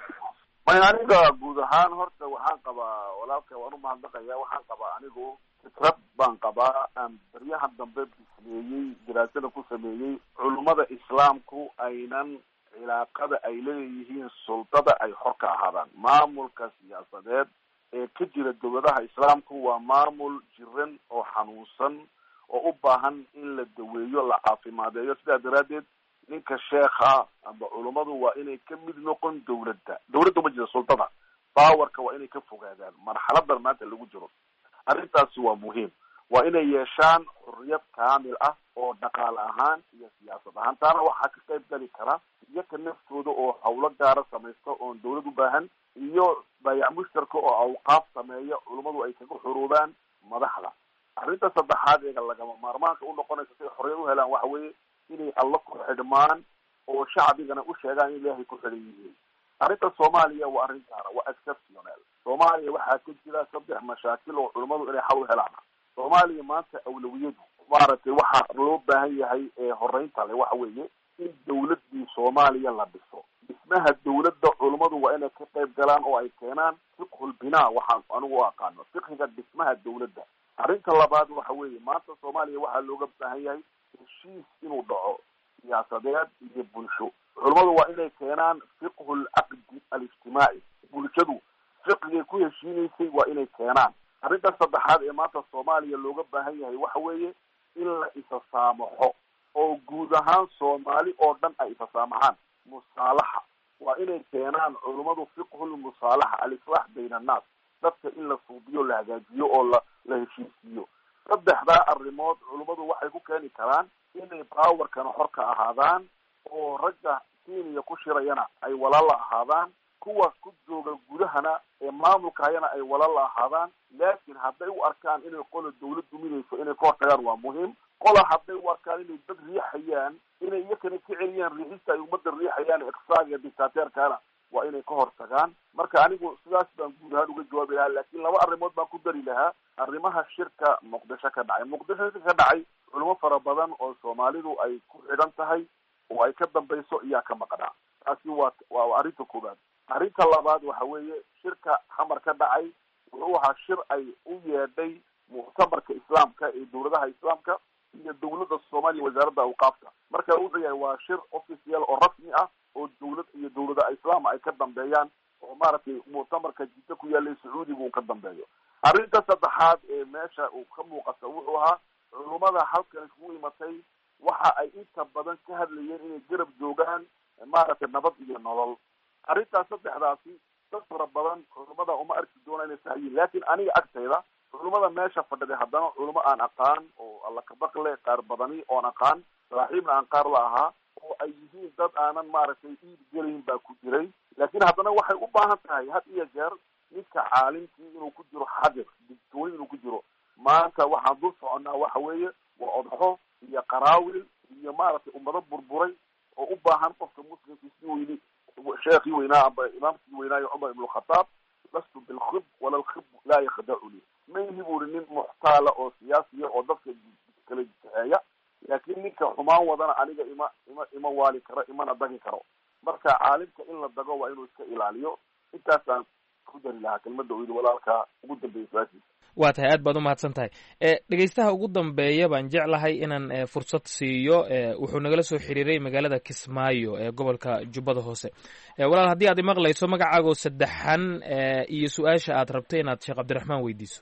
may aniga guud ahaan horta waxaan qabaa walaalka waan umahadnaqaya waxaan qabaa anigu fikrad baan qabaa aan baryahan dambe bisleeyey daraasada ku sameeyey culummada islaamku aynan cilaaqada ay leeyihiin sultada ay xor ka ahaadaan. maamulka siyaasadeed ee ka jira dawladaha islaamku waa maamul jiran oo xanuunsan oo u baahan in la daweeyo la caafimaadeeyo. sidaa daraaddeed ninka sheekha amba culummadu waa inay ka mid noqon dawladda. dawladda ma jira sultada, bawarka waa inay ka fogaadaan marxaladan maanta lagu jiro. arrintaasi waa muhiim. waa inay yeeshaan xurriyad kaamil ah oo dhaqaale ahaan iyo siyaasad ahaan. taana waxaa ka qayb gali kara iyaka naftooda oo hawlo gaara samaysta oon dawlad u baahan, iyo bayac mushtarka oo awqaaf sameeya culummadu ay kaga xuruubaan madaxda. arrinta saddexaad eega lagama maarmaanka u noqonaysa siay xorriyad u helaan waxa weeye inay alla ku xidhmaan oo shacbigana u sheegaan in ilaahay ku xidhan yihiin. arrinta soomaaliya waa arrin gaara, waa exceptional. soomaaliya waxaa ka jira saddex mashaakil oo culummadu inay xal u helaan. soomaaliya maanta awlawiyadu maaragtay waxaa loo baahan yahay ee horeynta le waxa weeye in dawladdii soomaaliya la dhiso. dhismaha dawladda culummadu waa inay ka qayb galaan oo ay keenaan fiqhul binaa waxaan anigu u aqaano fiqhiga dhismaha dawladda. arrinta labaad waxa weeye maanta soomaaliya waxaa looga baahan yahay heshiis inuu dhaco siyaasadeed iyo bulsho. culummadu waa inay keenaan fiqhul caqdi alijtimaaci. bulshadu fiqhigay ku heshiinaysay waa inay keenaan. arrinta saddexaad ee maanta soomaaliya looga baahan yahay waxa weeye in la isa saamaxo oo guud ahaan soomaali oo dhan ay isa saamaxaan. musaalaxa waa inay keenaan culummadu fiqhul musaalaxa alislaax bayna annaas. dadka in la suubiyo la hagaajiyo oo la la heshiisiiyo. saddexdaa arrimood culummadu waxay ku keeni karaan inay baawarkana xor ka ahaadaan oo ragga kenya ku shirayana ay walaala ahaadaan, kuwa ku jooga gudahana ee maamulka hayana ay walaala ahaadaan. laakiin hadday u arkaan inay qola dawlad duminayso inay ka hortagaan waa muhiim. qola hadday u arkaan inay dad riixayaan inay iyakana ka celiyaan riixista ay ummadda riixayaan iqsaaga dictateerkana waa inay ka hortagaan. marka anigu sidaas baan guud ahaan uga jawaabi lahaa. laakiin laba arrimood baan ku dari lahaa. arrimaha shirka muqdisho ka dhacay muqdisho shirka ka dhacay culimo fara badan oo soomaalidu ay ku xidhan tahay oo ay ka dambayso iyaa ka maqnaa. taasi waa waa arrinta koowaad. arrinta labaad waxa weeye shirka xamar ka dhacay wuxuu ahaa shir ay u yeedhay muctamarka islaamka ee dawladaha islaamka iyo dawladda soomaaliya wasaaradda awqaafka. marka wuxuu yahay waa shir official oo rasmi ah oo dawlad iyo dawlada islaam ay ka dambeeyaan oo maaragtay muctamarka jidda ku yaalay sacuudiga uu ka dambeeyo. arrinta saddexaad ee meesha uu ka muuqata wuxuu ahaa culummada halkan isugu imatay waxa ay inta badan ka hadlayeen inay garab joogaan maaragtay nabad iyo nolol. arrintaas saddexdaasi dad fara badan culummada uma arki doona inay sahayiin. laakiin aniga agtayda culummada meesha fadhiday haddana culummo aan aqaan oo alla kabaqle qaar badani oon aqaan saaxiibna aan qaar la ahaa oo ay yihiin dad aanan maaragtay iid gelayn baa ku jiray. laakiin haddana waxay u baahan tahay had iyo jeer ninka caalimkii inuu ku jiro xadir digtooni inuu ku jiro. maanta waxaan dul soconnaa waxa weeye waa odxo iyo qaraawil iyo maaragtay ummado burburay oo u baahan qofka muslimkii si weyni sheekhii weynaa amba imaamkii weynaayo cumar ibn alkhataab lastu bilkhib wala alkhib laa yakhdacuni. ma yihi buri nin muxtaala oo siyaasiya oo dadka kala jixeeya, laakiin ninka xumaan wadana aniga ima ima ima waali karo imana dagi karo. marka caalimka in la dago waa inuu iska ilaaliyo. intaasaan ku dari lahaa kelmadda uyidi walaalka ugu dambeeya su-aashiisa. waa tahay aad baad u mahadsan tahay. dhegeystaha ugu dambeeya baan jeclahay inaan fursad siiyo. wuxuu nagala soo xiriiray magaalada kismaayo ee gobolka jubbada hoose. walaal haddii aad imaqlayso magacaagoo saddexan iyo su-aasha aad rabto inaad sheekh cabdiraxmaan weydiiso.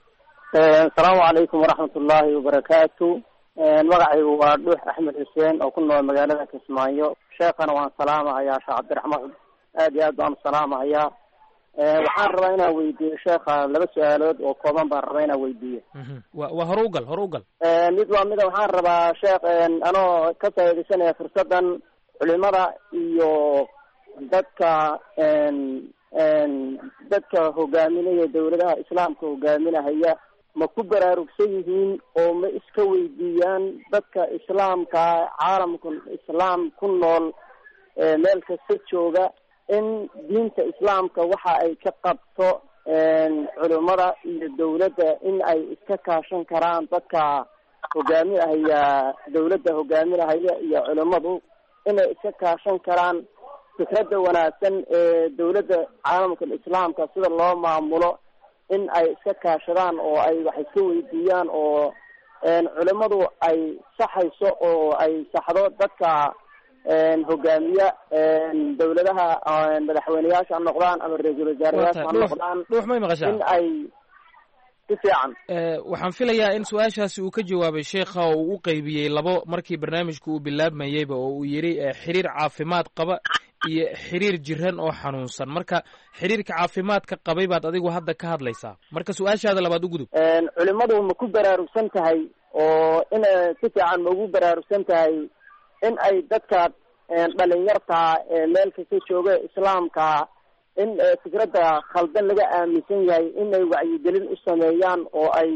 asalaamu calaykum waraxmat ullaahi wabarakaatu. magacaygu waa dhuux axmed xuseen oo ku nool magaalada kismaayo. sheekhana waan salaamahayaa, sheekh cabdiraxmaan, aad iyo aad baan salaamahayaa. waxaan rabaa inaan weydiiyo sheekha laba su-aalood oo kooban baan rabaa inaan weydiiyo. wa waa hore ugal hore ugal mid waa mida waxaan rabaa sheekh anoo ka faaidaysanaya fursadan culimada iyo dadka dadka hogaaminaya dawladaha islaamka hogaaminahaya ma ku baraarugsan yihiin oo ma iska weydiiyaan dadka islaamka caalamka islaam ku nool meel kasta jooga in diinta islaamka waxa ay ka qabto culimada iyo dawladda in ay iska kaashan karaan dadka hogaaminahaya dawladda hogaaminahaya iyo culimadu inay iska kaashan karaan fikradda wanaagsan ee dawladda caalamka islaamka sida loo maamulo in ay iska kaashadaan oo ay wax iska weydiiyaan oo culimadu ay saxayso oo ay saxdo dadka hogaamiya dawladaha madaxweyneyaasha ha noqdaan ama ra-iisul wasaarayaasha ha noqdaan dhuux may maqashaa in ay si fiican waxaan filayaa in su-aashaasi uu ka jawaabay sheekha oo uu u qeybiyey labo markii barnaamijku uu bilaabmayeyba oo uu yidhi xiriir caafimaad qaba iyo xiriir jiran oo xanuunsan. marka xiriirka caafimaadka qabay baad adigu hadda ka hadlaysaa, marka su-aashaada labaad u gudub. culimadu ma ku baraarugsan tahay oo in si fiican ma ugu baraarugsan tahay in ay dadka dhalinyarta meel kasta jooga islaamka in fikradda khaldan laga aaminsan yahay in ay wacyigelin u sameeyaan oo ay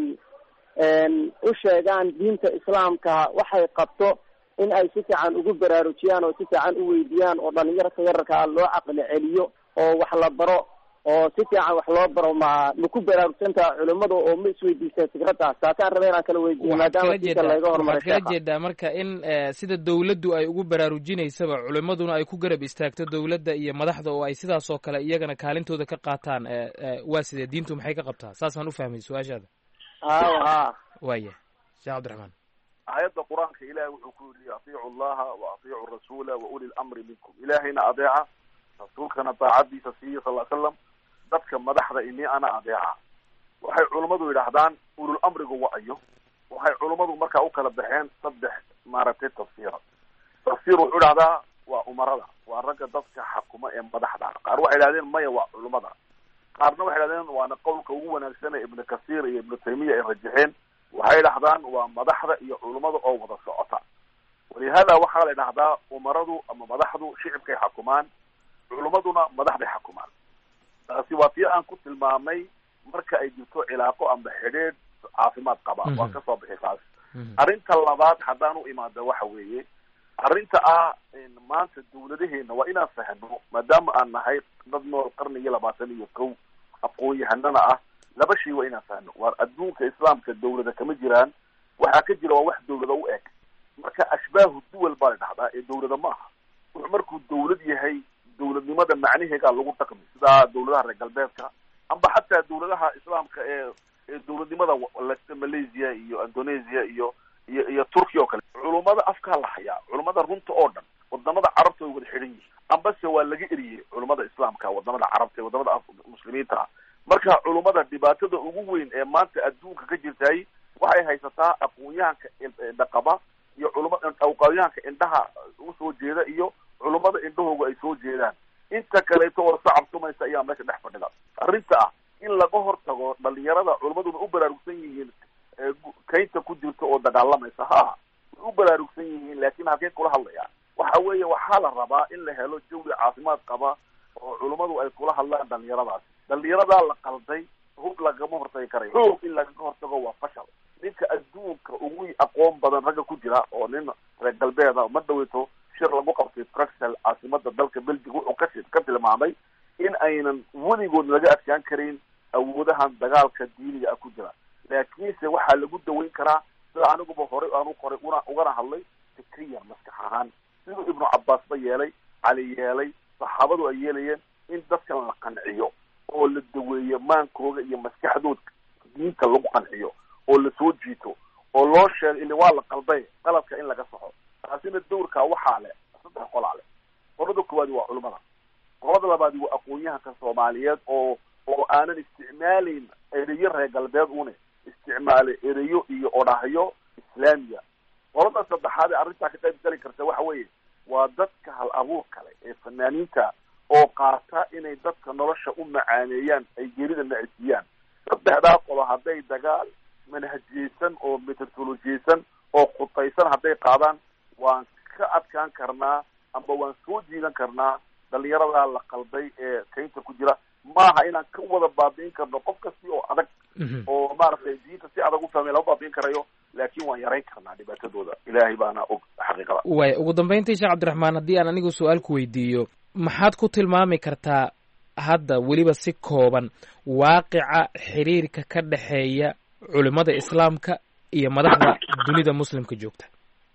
u sheegaan diinta islaamka waxay qabto in ay si fiican ugu baraarujiyaan oo si fiican u weydiiyaan oo dhalinyarta yararkaa loo caqli celiyo oo wax la baro oo si fiican wax loo baro ma ma ku baraarugsantaha culimadu oo ma isweydiista fikraddaas. taasaan raba inaan kala weydiiyo maadaama diinta laga hormaray. waxaad kala jeedaa marka in sida dawladdu ay ugu baraarujinaysaba culimaduna ay ku garab istaagto dawladda iyo madaxda oo ay sidaas oo kale iyagana kaalintooda ka qaataan. waa sidee diintu maxay ka qabtaa? saasaan ufahmay su-aashaada. haw ha waaya sheekh cabdiraxmaan. aayadda qur-aanka ilahay wuxuu ku yidhi atiicu allaha wa atiicu rasuula wa uli lamri minkum. ilaahayna adeeca, rasuulkana daacadiisa siiya sal l slam, dadka madaxda ini ana adeeca. waxay culummadu yidhaahdaan ulul amrigu wa-ayo. waxay culummadu markaa u kala baxeen saddex maaragtay tafsiira. tafsiir wuxuu idhahdaa waa umarada, waa ragga dadka xakuma ee madaxda. qaar waxay idhahdeen maya waa culimada. qaarna waxay idhahdeen waana qowlka ugu wanaagsan ee ibnu kasiir iyo ibnu taymiya ay rajaxeen. waxay idhahdaan waa madaxda iyo culimada oo wada socota. walihada waxaa la idhahdaa umaradu ama madaxdu shicibkay xakumaan, culimaduna madaxday xakumaan. taasi waa tii aan ku tilmaamay marka ay jirto cilaaqo amba xidhiidh caafimaad qaba. waa kasoo bixi taas. arrinta labaad haddaan u imaado waxa weeye arrinta ah maanta dawladaheena waa inaan fahno, maadaama aan nahay dad nool qarnigii labaatan iyo kow aqoon-yahanana ah, laba shay waa inaan fahno. waar adduunka islaamka dawlada kama jiraan, waxaa ka jira waa wax dawlada u eg. marka ashbaahu duwal baa la dhahdaa ee dawlada ma aha. wuxuu markuu dawlad yahay dawladnimada macnaheegaa lagu dhaqmi sidaa dawladaha reer galbeedka amba xataa dawladaha islaamka ee ee dawladnimada malaysia iyo indonesia iyo iyo iyo turkiya oo kale. culummada afkaa la hayaa, culummada runta oo dhan wadamada carabta way wada xidhan yihiin, ambase waa laga eriyey culummada islaamka wadamada carabta ee wadamada muslimiinta ah. marka culummada dhibaatada ugu weyn ee maanta adduunka ka jirtay waxay haysataa aqoon-yahanka indhaqaba iyo culumada aqoon-yahanka indhaha usoo jeeda iyo culummada indhahooga ay soo jeedaan. inta kaleeto oo sacab tumaysa ayaa meesha dhex fadhida. arrinta ah in laga hortago dhalinyarada culimmaduna u baraarugsan yihiin kaynta ku jirta oo dagaalamaysa ha way u baraarugsan yihiin, laakiin halkeen kula hadlayaan waxa weeye waxaa la rabaa in la helo jawi caafimaad qaba oo culimmadu ay kula hadlaan dhalinyaradaas. dhalinyaradaa la qalday hub lagama hortagi karayo. xoog in lagaga hortago waa fashal. ninka adduunka ugu aqoon badan ragga ku jira oo nin reer galbeeda ma dhaweyto shir lagu qabtay Brussels caasimada dalka Belgium wuxuu ka ka tilmaamay in aynan weligood laga adkaan karin awoodahan dagaalka diiniga ah ku jira, laakiinse waxaa lagu daweyn karaa sida aniguba hore aanu qoray una ugana hadlay fikriyan maskax ahaan siduu ibnu cabbaas ba yeelay, cali yeelay, saxaabadu ay yeelayeen in dadkan la qanciyo oo la daweeyo maankooga iyo maskaxdooda diinta lagu qanciyo oo la soo jiito oo loo sheego in waa la qalday qaladka in laga saxo. taasina dawrkaa waxaa leh saddex qolaa leh. qolada koowaadi waa culimada, qolada labaadi waa aqoon-yahanka soomaaliyeed oo oo aanan isticmaalayn ereyo reer galbeed une isticmaalay ereyo iyo odhahyo islaamiya. qolada saddexaad ee arrintaa ka qayb gali karta waxa weeye waa dadka hal abuur kale ee fanaaniinta oo qaata inay dadka nolosha u macaaneeyaan, ay geerida nacisiiyaan. saddexdaa qolo hadday dagaal manhajiyeysan oo metodolojiyeysan oo khutaysan hadday qaadaan, waan ka adkaan karnaa amba waan soo jiidan karnaa dhalinyaradaa la qalday ee kaynta ku jira. maaha inaan ka wada baabi'in karno qof kasti oo adag oo maaragtay diinta si adag u fahmay lama baabi'in karayo, laakiin waan yarayn karnaa dhibaatadooda. ilaahay baana og xaqiiqada. waay ugu dambeyntii sheekh cabdiraxmaan, haddii aan anigu su-aal ku weydiiyo, maxaad ku tilmaami kartaa hadda weliba si kooban waaqica xiriirka ka dhexeeya culimada islaamka iyo madaxda dunida muslimka joogta?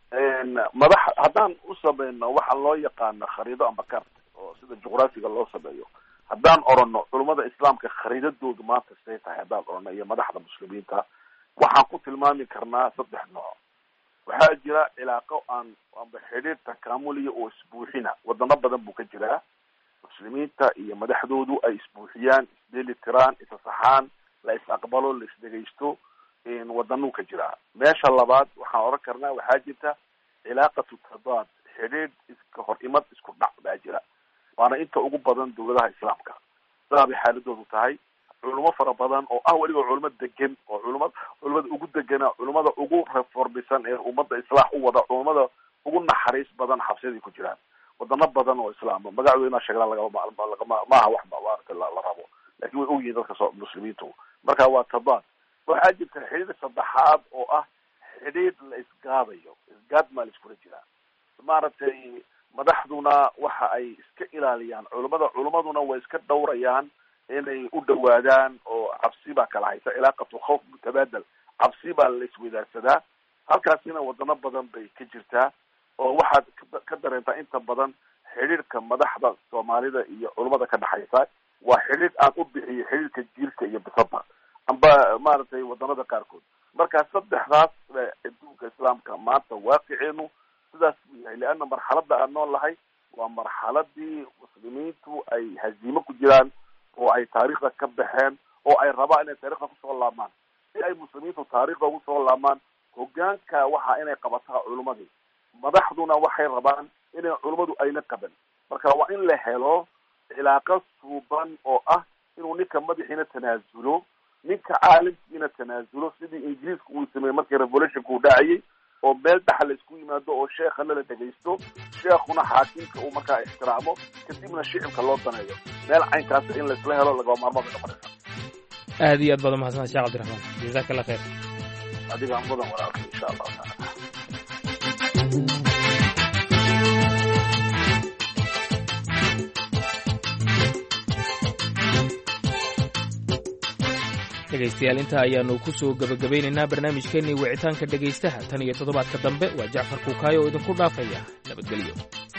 madax haddaan u samayno waxaa loo yaqaana khariido amba karta oo sida juqraafiga loo sameeyo, haddaan orano culimada islaamka khariidadoodu maanta siday tahay haddaan orano iyo madaxda muslimiinta, waxaan ku tilmaami karnaa saddex nooc. waxaa jira cilaaqo aan amba xidhiir takaamuliya oo isbuuxina, wadano badan buu ka jiraa. muslimiinta iyo madaxdoodu ay isbuuxiyaan, isdheeli tiraan, isasaxaan, la is aqbalo, la isdhegaysto, wadanuu ka jiraa. meesha labaad waxaan oran karnaa waxaa jirta cilaaqatu tadaad, xidhiir iska hor imad isku dhac baa jira, waana inta ugu badan dawladaha islaamka. sidaa bay xaaladoodu tahay. culimo fara badan oo ah weliba culimo degan, oo culima culimada ugu degana, culimada ugu reformisan ee ummadda islaax u wada, culimada ugu naxariis badan xabsiyaday ku jiraan. wadano badan oo islaama magacdooda sheegnaa lagama maaha wax maarata la rabo, laakiin way ogyihiin dadka soo muslimiintu. marka waa tadaad. waxaa jirta xidhiir saddexaad oo ah xidhiir la isgaadayo, isgaad maa la iskula jiraa. maaragtay madaxduna waxa ay iska ilaaliyaan culimada, culimaduna way iska dhawrayaan inay u dhawaadaan, oo cabsi baa kala haysa, cilaaqatu khawf mutabaadal, cabsi baa la iswadaagsadaa. halkaasina wadano badan bay ka jirtaa, oo waxaad ka dareentaa inta badan xidhiirka madaxda soomaalida iyo culimada ka dhexaysa waa xidhiir aan u bixiyo xidhiirka jiilka iyo bisada amba maaragtay wadanada qaarkood. marka saddexdaas adduunka islaamka maanta waaqiceenu sidaas buu yahay, leanna marxalada aan nool lahay waa marxaladii muslimiintu ay haziimo ku jiraan, oo ay taariikhda ka baxeen, oo ay rabaan inay taarikhda kusoo laamaan. si ay muslimiintu taariikhda ugu soo laamaan, hogaanka waxa inay qabataa culimadii, madaxduna waxay rabaan inay culimadu ayna qaban. marka waa in la helo cilaaqo suuban oo ah inuu ninka madaxiina tanaasulo, ninka caalimkiina tanaasulo, sidii ingiriiska uu sameeyey markii revolutionka uu dhacayay, oo meel dhaxa la isku yimaado oo sheekhana la dhegaysto, sheekhuna xaakimka uu markaa ixtiraamo, kadibna shicibka loo daneeyo. meel caynkaas in laisla helo lagaba maarmaada noqonaysa. aad iyo aad baad umahadsantahay sheekh cabdiraxmaan, jazaaka allah khayr. adiga mudan walaalka insha allahu taala. dhegaystayaal intaa ayaanu ku soo gebagabaynaynaa barnaamijkeennii wicitaanka dhegaystaha. tan iyo toddobaadka dambe waa jacfar kuukaayo oo idinku dhaafaya nabadgelyo.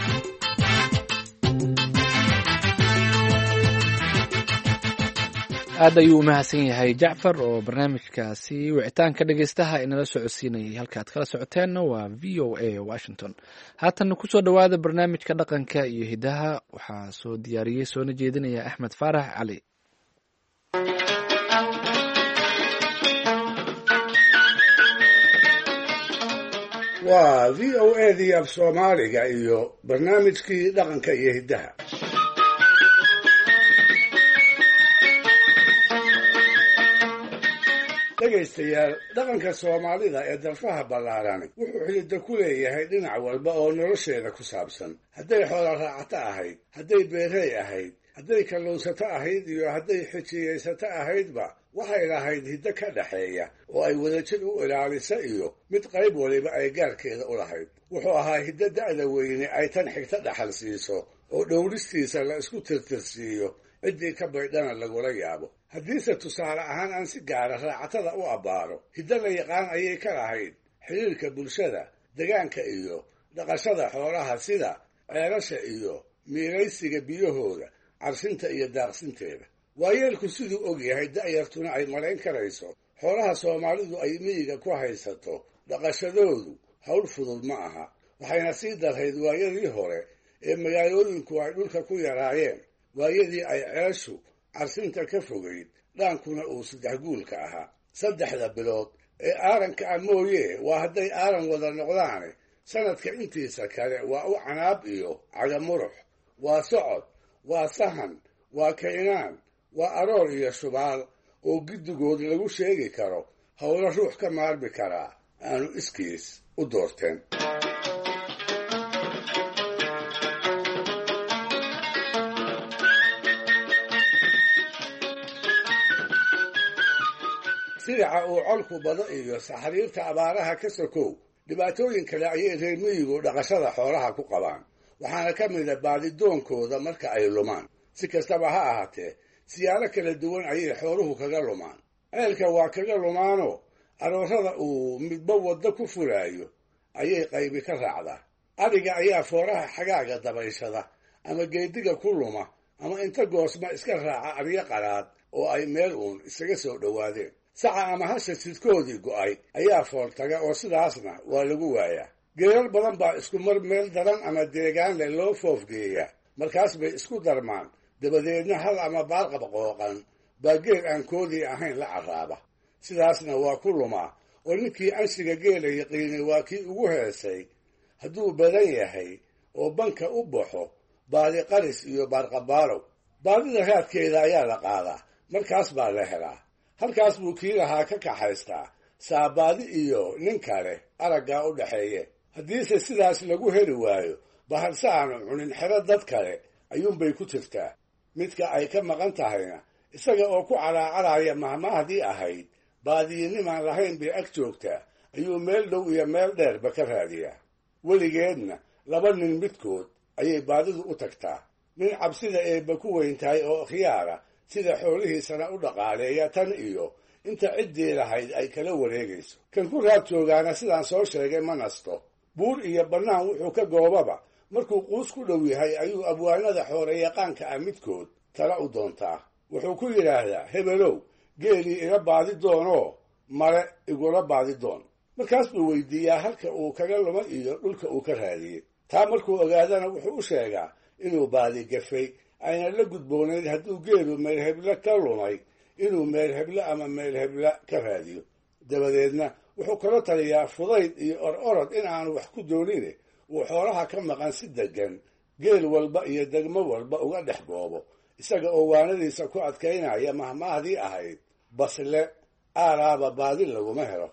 aad ayuu umahadsan yahay jacfar oo barnaamijkaasi wicitaanka dhegaystaha inala socodsiinayay. halkaad kala socoteenna waa v o a washington. haatan kusoo dhowaada barnaamijka dhaqanka iyo hidaha. waxaa soo diyaariyey soona jeedinaya axmed faarax cali. waa v o a dii af soomaaliga iyo barnaamijkii dhaqanka iyo hiddaha. dhegaystayaal, dhaqanka soomaalida ee darfaha ballaarani wuxuu xididdo ku leeyahay dhinac walba oo nolosheeda ku saabsan. hadday xoolo raacato ahayd, hadday beerey ahayd, hadday kalluunsato ahayd iyo hadday xijiyaysato ahaydba waxay lahayd hiddo ka dhaxeeya oo ay wadajir u ilaalisa iyo mid qayb waliba ay gaarkeeda u lahayd. wuxuu ahaa hiddo da'da weyne ay tan xigta dhaxal siiso oo dhowristiisa la isku tirtirsiiyo, ciddii ka baydhana lagula yaabo. haddiise tusaale ahaan aan si gaara raacatada u abbaaro, hiddo la yaqaan ayay ka lahayd xiriirka bulshada, degaanka iyo dhaqashada xoolaha, sida ceelasha iyo miiraysiga biyahooda, carsinta iyo daaqsinteeda. waayeelku siduu og yahay, da'yartuna ay malayn karayso, xoolaha soomaalidu ay miyiga ku haysato dhaqashadoodu hawl fudud ma aha. waxayna sii darhayd waayadii hore ee magaalooyinku ay dhulka ku yaraayeen, waayadii ay ceeshu carsinta ka fogayd, dhaankuna uu saddex guulka ahaa. saddexda bilood ee aaranka ah mooye waa hadday aaran wada noqdaane sanadka intiisa kale waa u canaab iyo cagamurux, waa socod, waa sahan, waa kaynaan, waa aroor iyo shubaal oo giddigood lagu sheegi karo howlo ruux ka maarmi karaa aanu iskiis u doorteen. sidaca uu colku bado iyo saxariirta abaaraha ka sokow dhibaatooyin kale ayay reer miyigu dhaqashada xoolaha ku qabaan, waxaana ka mida baadidoonkooda marka ay lumaan. si kastaba ha ahaatee siyaalo kala duwan ayay xooluhu kaga lumaan. ceelka waa kaga lumaanoo aroorada uu midba waddo ku furaayo ayay qaybi ka raacdaa. adhiga ayaa fooraha xagaaga dabayshada ama geediga ku luma ama inta goosma iska raaca aryo qaraad oo ay meel uun isaga soo dhowaadeen. saca ama hasha sidkoodii go'ay ayaa fooltaga oo sidaasna waa lagu waayaa. geerar badan baa isku mar meel daran ama deegaan leh loo foofgeeyaa, markaas bay isku darmaan, dabadeedna hal ama baalqab qooqan baa geel aan koodii ahayn la carraaba. sidaasna waa ku lumaa oo ninkii anshiga geela yaqiinay waa kii ugu heesay hadduu badan yahay oo banka u baxo baadi qaris iyo baarqabaalow. baadida raadkeeda ayaa la qaadaa, markaas baa la helaa. halkaas buu kii lahaa ka kaxaystaa saabaadi iyo nin kale araggaa u dhaxeeye. haddiise sidaas lagu heli waayo baharse aanu cunin xero dad kale ayuunbay ku jirtaa. midka ay ka maqan tahayna isaga oo ku calaacaraya mahmaahdii ahayd baadiyinimaan lahayn bay ag joogtaa ayuu meel dhow iyo meel dheerba ka raadiyaa. weligeedna laba nin midkood ayay baadidu u tagtaa. nin cabsida eebba ku weyn tahay oo khiyaara sida xoolihiisana u dhaqaaleeya tan iyo inta ciddii lahayd ay kala wareegayso. kan ku raad joogaana sidaan soo sheegay ma nasto. buur iyo bannaan wuxuu ka goobaba markuu quus ku dhow yahay ayuu abwaanada xooreyaqaanka ah midkood tala u doontaa. wuxuu ku yidhaahdaa hebelow geelii iga baadi doonoo mare igula baadi doon. markaas buu weydiiyaa halka uu kaga luma iyo dhulka uu ka raadiyey. taa markuu ogaadana wuxuu u sheegaa inuu baadi gafay, ayna la gudboonayd hadduu geelu meelhebla ka lumay inuu meelhebla ama meelhebla ka raadiyo. dabadeedna wuxuu kala taliyaa fudayd iyo or orod in aanu wax ku doonine uu xoolaha ka maqan si deggan geel walba iyo degmo walba uga dhex goobo, isaga oo waanadiisa ku adkaynaya mahmaahdii ahayd basle aaraaba baadi laguma helo.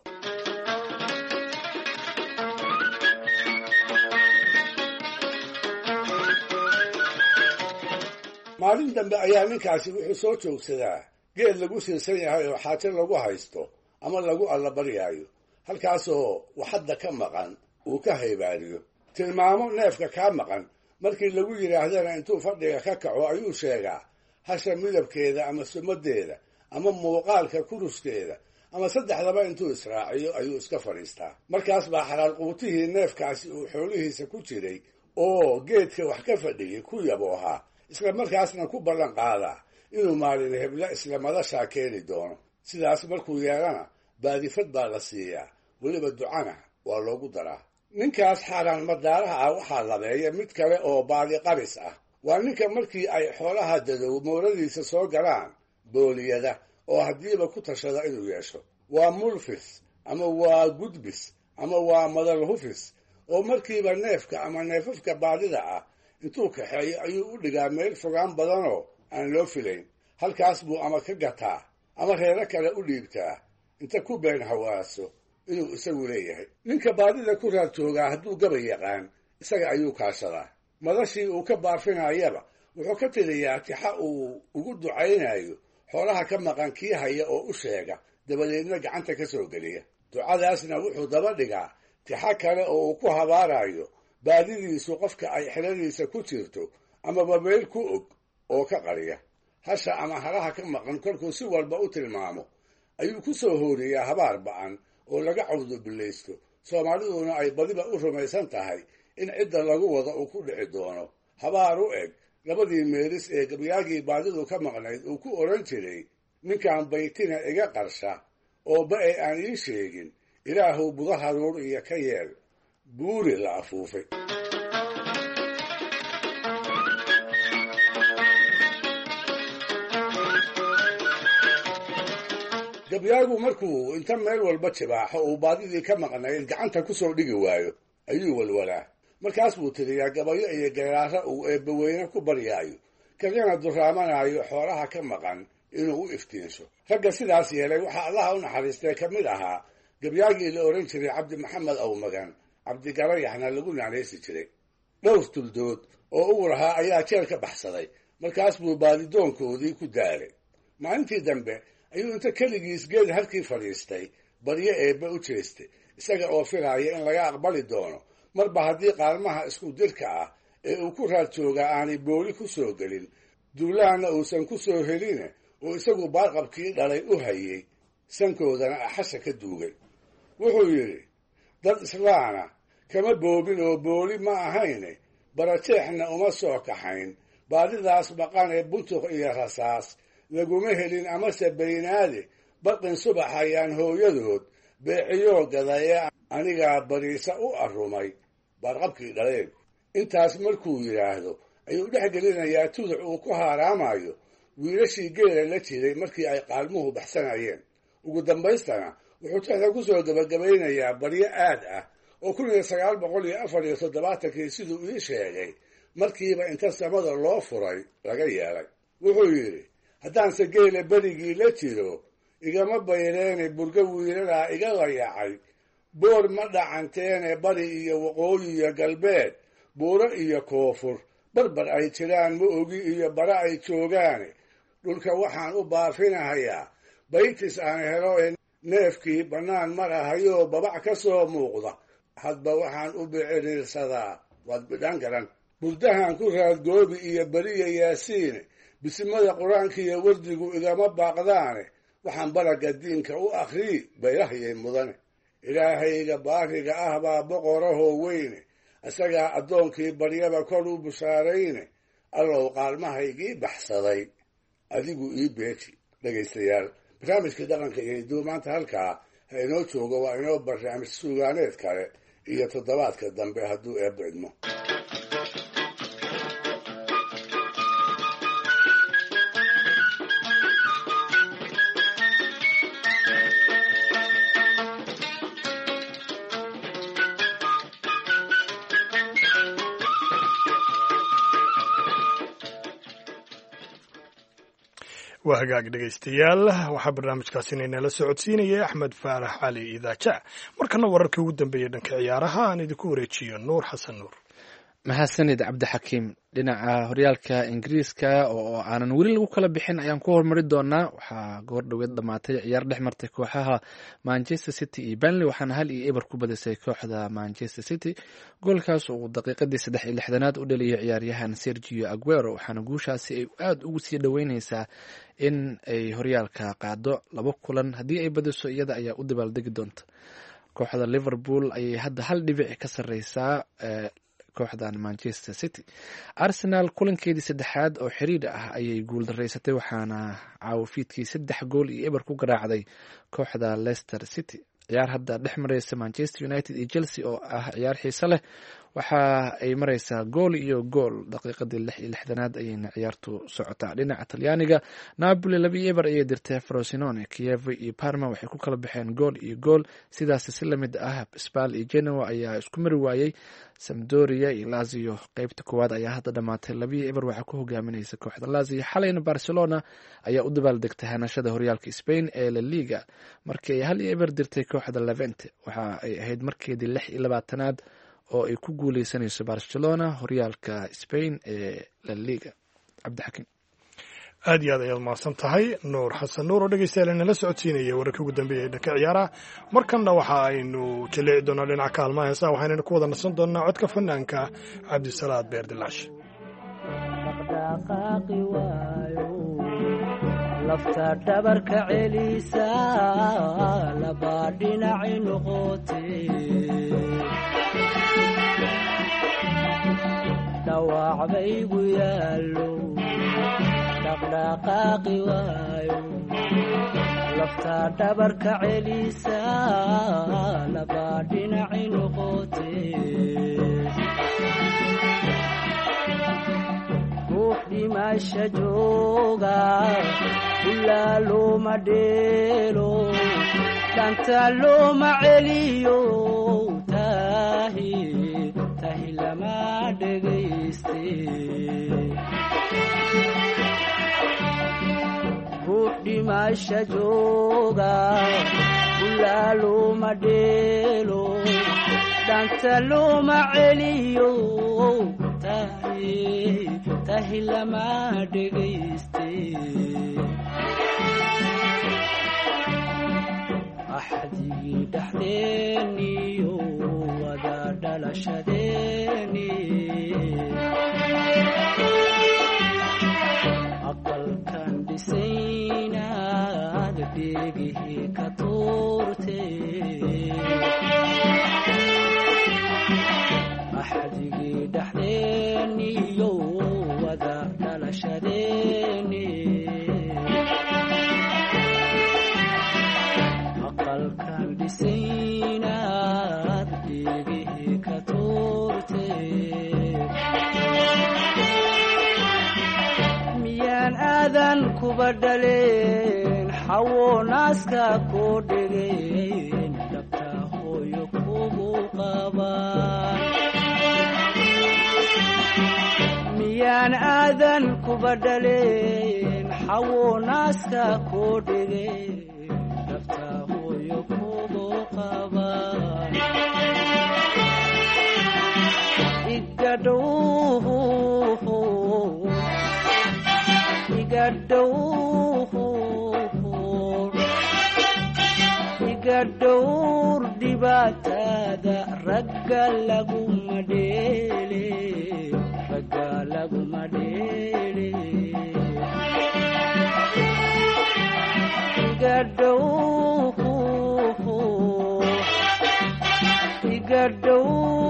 maalin dambe ayaa ninkaasi wuxuu soo joogsadaa geed lagu siirsan yahay oo xaajo lagu haysto ama lagu allabaryaayo, halkaasoo waxadda ka maqan uu ka haybaariyo. tilmaamo neefka kaa maqan markii lagu yidhaahdana intuu fadhiga ka kaco ayuu sheegaa hasha midabkeeda ama sumadeeda ama muuqaalka kuruskeeda ama saddexdaba intuu israaciyo ayuu iska fadhiistaa. markaas baa xalaal quutihii neefkaasi uu xoolihiisa ku jiray oo geedka wax ka fadhiyey ku yaboohaa, isla markaasna ku ballan qaadaa inuu maalin hebla isla madashaa keeni doono. sidaas markuu yeelana baadifad baa la siiyaa, weliba ducana waa loogu daraa. ninkaas xaaraan madaaraha ah waxaa labeeya mid kale oo baadi qaris ah. waa ninka markii ay xoolaha dadow mooradiisa soo galaan booliyada oo haddiiba ku tashada inuu yeesho. waa mulfis ama waa gudbis ama waa madal hufis oo markiiba neefka ama neefafka baadida ah intuu kaxeeyo ayuu u dhigaa meel fogaan badanoo aan loo filayn. halkaas buu ama ka gataa ama reero kale u dhiibtaa inta ku been hawaaso inuu isagu leeyahay. ninka baadida ku raad joogaa hadduu gabay yaqaan isaga ayuu kaashadaa. madashii uu ka baafinayaba wuxuu ka tiriyaa tixa uu ugu ducaynayo xoolaha ka maqan kii haya oo u sheega, dabadeedna gacanta ka soo geliya. ducadaasna wuxuu daba dhigaa tixa kale oo uu ku habaarayo baadidiisu qofka ay xeladiisa ku jirto amaba meel ku og oo ka qariya. hasha ama halaha ka maqan kolkuu si walba u tilmaamo ayuu ku soo hooriyaa habaar ba'an oo laga cawdubillaysto. soomaaliduna ay badiba u rumaysan tahay in cidda lagu wada uu ku dhici doono. habaar u eg labadii meelis ee gabyaagii baadidu ka maqnayd uu ku odhan jiray ninkan baytina iga qarsha oo ba-e aan ii sheegin ilaahuw buda haruur iyo ka yeel buuri la afuufay. gabyaagu markuu inta meel walba jibaaxo uu baadidii ka maqnayd gacanta kusoo dhigi waayo ayuu walwalaa markaas buu tiriyaa gabayo iyo geeraaro uu eebbaweyne ku baryaayo kagana duraamanaayo xoolaha ka maqan inuu u iftiinsho ragga sidaas yeelay waxaa allaha u naxariistay ka mid ahaa gabyaagii la odhan jiray cabdi maxamed awmagan cabdigarayaxna lagu naanaysi jiray dhowr tuldood oo ugu lahaa ayaa jeel ka baxsaday markaas buu baadidoonkoodii ku daalay maalintii dambe ayuu inta keligiis geed halkii fadhiistay baryo eebbe u jeestay isaga oo filaaya in laga aqbali doono marba haddii qaalmaha isku dirka ah ee uu ku raad joogaa aanay booli ku soo gelin duulahanna uusan ku soo heline oo isagu baarqabkii dhalay u hayay sankoodana axasha ka duugay wuxuu yidhi dad islaana kama boobin oo booli ma ahayne barajeexna uma soo kaxayn baadidaas maqan ee buntuq iyo rasaas laguma helin amase baynaade baqin subax ayaan hooyadood beeciyoo gada ee anigaa bariisa u arrumay baarqabkii dhaleen intaas markuu yidhaahdo ayuu dhex gelinayaa tuduc uu ku haaraamayo wiilashii geela la jiray markii ay qaalmuhu baxsanayeen ugu dambaystana wuxuu texda ku soo gabagabaynayaa baryo aad ah oo kun iyo sagaal boqol iyo afar iyo toddobaatankii siduu ii sheegay markiiba inta samada loo furay laga yeelay wuxuu yidhi haddaanse geela berigii la jiro igama bayreene burga wiilalaa iga layacay boor ma dhacanteene bari iyo waqooyi iyo galbeed buuro iyo koonfur barbar ay jiraan ma ogi iyo bara ay joogaane dhulka waxaan u baafinahayaa baytis aan helo ee neefkii bannaan marahayoo babac ka soo muuqda hadba waxaan u biciriirsadaa waad bidhan garan burdahan ku raadgoobi iyo beriya yaasiine bisimada qur-aanka iyo wardigu igama baaqdaane waxaan baragga diinka u akhrii bayrahayay mudane ilaahayga baariga ah baa boqorahoo weyne isagaa addoonkii baryaba kor u bushaarayne allow qaalmahaygii baxsaday adigu ii beeji dhegaystayaal barnaamijkii dhaqanka iyo hidduu maanta halkaa ha inoo joogo waa inoo barnaamij suugaaneed kale iyo toddobaadka dambe hadduu eebba idmo waa hagaag dhegaystayaal waxaa barnaamijkaasina inala socodsiinayay axmed faarax cali idaaja markana wararkii ugu dambeeyey dhanka ciyaaraha aan idinku wareejiyo nuur xasan nuur mahadsanid cabdixakiim dhinaca horyaalka ingiriiska oo aanan weli lagu kala bixin ayaan ku hormari doonaa waxaa goor dhoweed dhamaatay ciyaar dhex martay kooxaha manchester city iyo benley waxaana hal iyo eber ku badisay kooxda manchester city goolkaas uu daqiiqadii saddex iyo lixdanaad u dhaliyay ciyaaryahan sergio aguero waxaana guushaasi ay aada ugu sii dhoweyneysaa in ay horyaalka qaado laba kulan haddii ay badiso iyada ayaa u dabaaldegi doonta kooxda liverpool ayay hadda hal dhibic ka sareysaa kooxdan manchester city arsenal kulankeedii saddexaad oo xiriir ah ayay guul daraysatay waxaana caawafiidkii saddex gool iyo eber ku garaacday kooxda leicester city ciyaar hadda dhex mareysa manchester united iyo chelsea oo ah ciyaar xiise leh waxa ay mareysaa gool iyo gool daqiiqadii lix iyo lixdanaad ayayna ciyaartu socotaa dhinaca talyaaniga napoli laba iyo eber ayay dirtay frosinone kiev iyo parma waxay ku kala baxeen gool iyo gool sidaas si lamid ah spal iyo genoa ayaa isku mari waayey sampdoria iyo lazio qeybta koowaad ayaa hadda dhamaatay laba iyo eber waxaa ku hogaaminaysa kooxda lazio xalayna barcelona ayaa u dabaaldegtay hanashada horyaalka spain ee la liga markii ay hal iyo eber dirtay kooxda levente waxa ay ahayd markeedii lix iyo labaatanaad oo ay ku guuleysanayso barcelona horyaalka spain ee la liga cabdixakiim aad iyo aad ayaad mahadsan tahay nuur xasan nuur oo dhegeystayaal inala socodsiinaya wararkii ugu dambeeyay dhanka ciyaaraha markanna waxa aynu jaleeci doonaa dhinaca kaalmaha heesaha waxaynaynu ku wada nasan doonaa codka fanaanka cabdisalaad beerdilaash lafta dhabarka celisa laba dhinaci noqotay dhawac baygu yaallo dhaqdhaqaaqi waayo lafta dhabarka celisa laba dhinaci noqotay ruux dhimay dhimasha jooga ulaa looma dheelo dhanta looma celiyo tahi tahi lama dhegayste ruux dhimasha jooga ulaa looma dheelo dhanta looma celiyo tahi tahi lama dhegayste axdigii dhexdeeniyo wada dhalashadeeni aqalkan dhisaynaad dheegihii ka tuurte axdigii dhexdeeniyo wada dhalashadeeni aqalkan dhisaynaad dheegihii ka tuurte miyaan aadan kuba dhaleen xawo naaska koo dhegeen dhabta hooyo kugu qabaan miyaan aadan kuba dhaleen xawo naaska koo dhegeen dhabta hooyo kugu qabaan igadhow igadhow igadhowr dhibaatada ragga laguma dheele ragga laguma dheele igadhow igadhow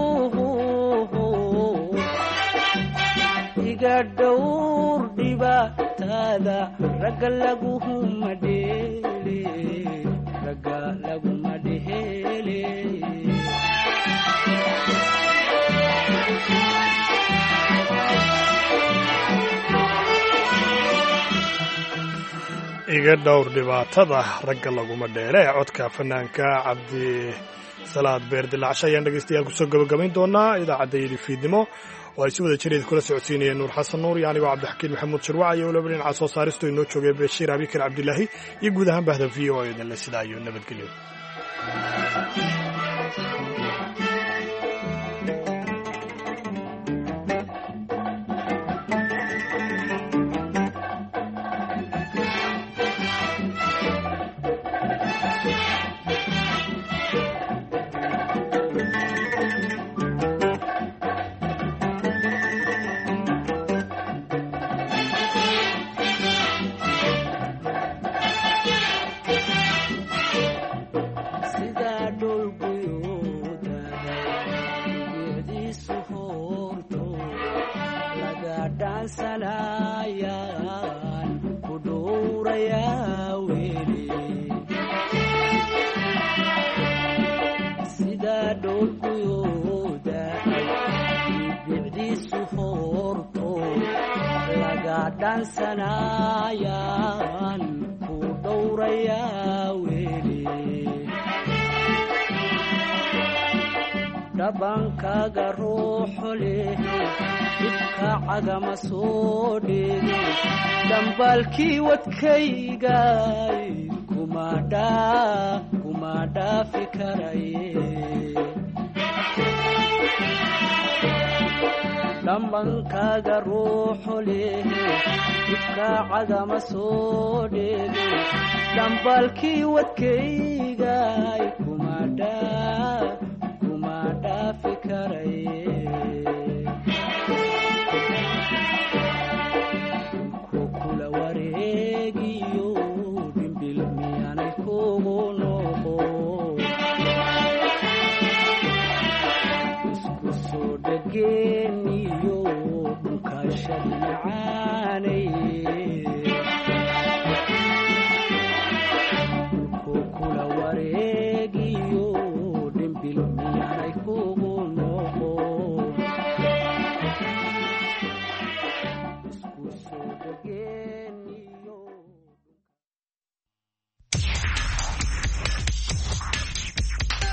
igadhowr dhibaatada ragga laguma dheele ragga laguma dheele iga dhowr dhibaatada ragga laguma dheele codka fanaanka cabdi salaad beer dilaacsha ayaan dhegaystayaal kusoo gabagabayn doonaa idaacadda fiidnimo oo ay si wada jireed kula socodsiinayeen nuur xasan nuur iyo anigoo cabdixakiin maxamuud shirwac iyo waliba dhinaca soo saaristu inoo joogay bashiir abikar cabdilaahi iyo guud ahaan bahda v o a idinle sidaa iyo nabadgelyo dhansanaayaan ku dhowrayaa weli dhabankaaga ruuxo leh dhibka cagama soo dheege dhambaalkii wadkaygay kuma dhaafi karaye dhabankaaga ruuxo leh dhibka cagama soo dheege dhambaalkii wadkaygay kuma dhaafi karaye kukula wareegiyo dhimbil miyaanay kugu noqo isku soo dhege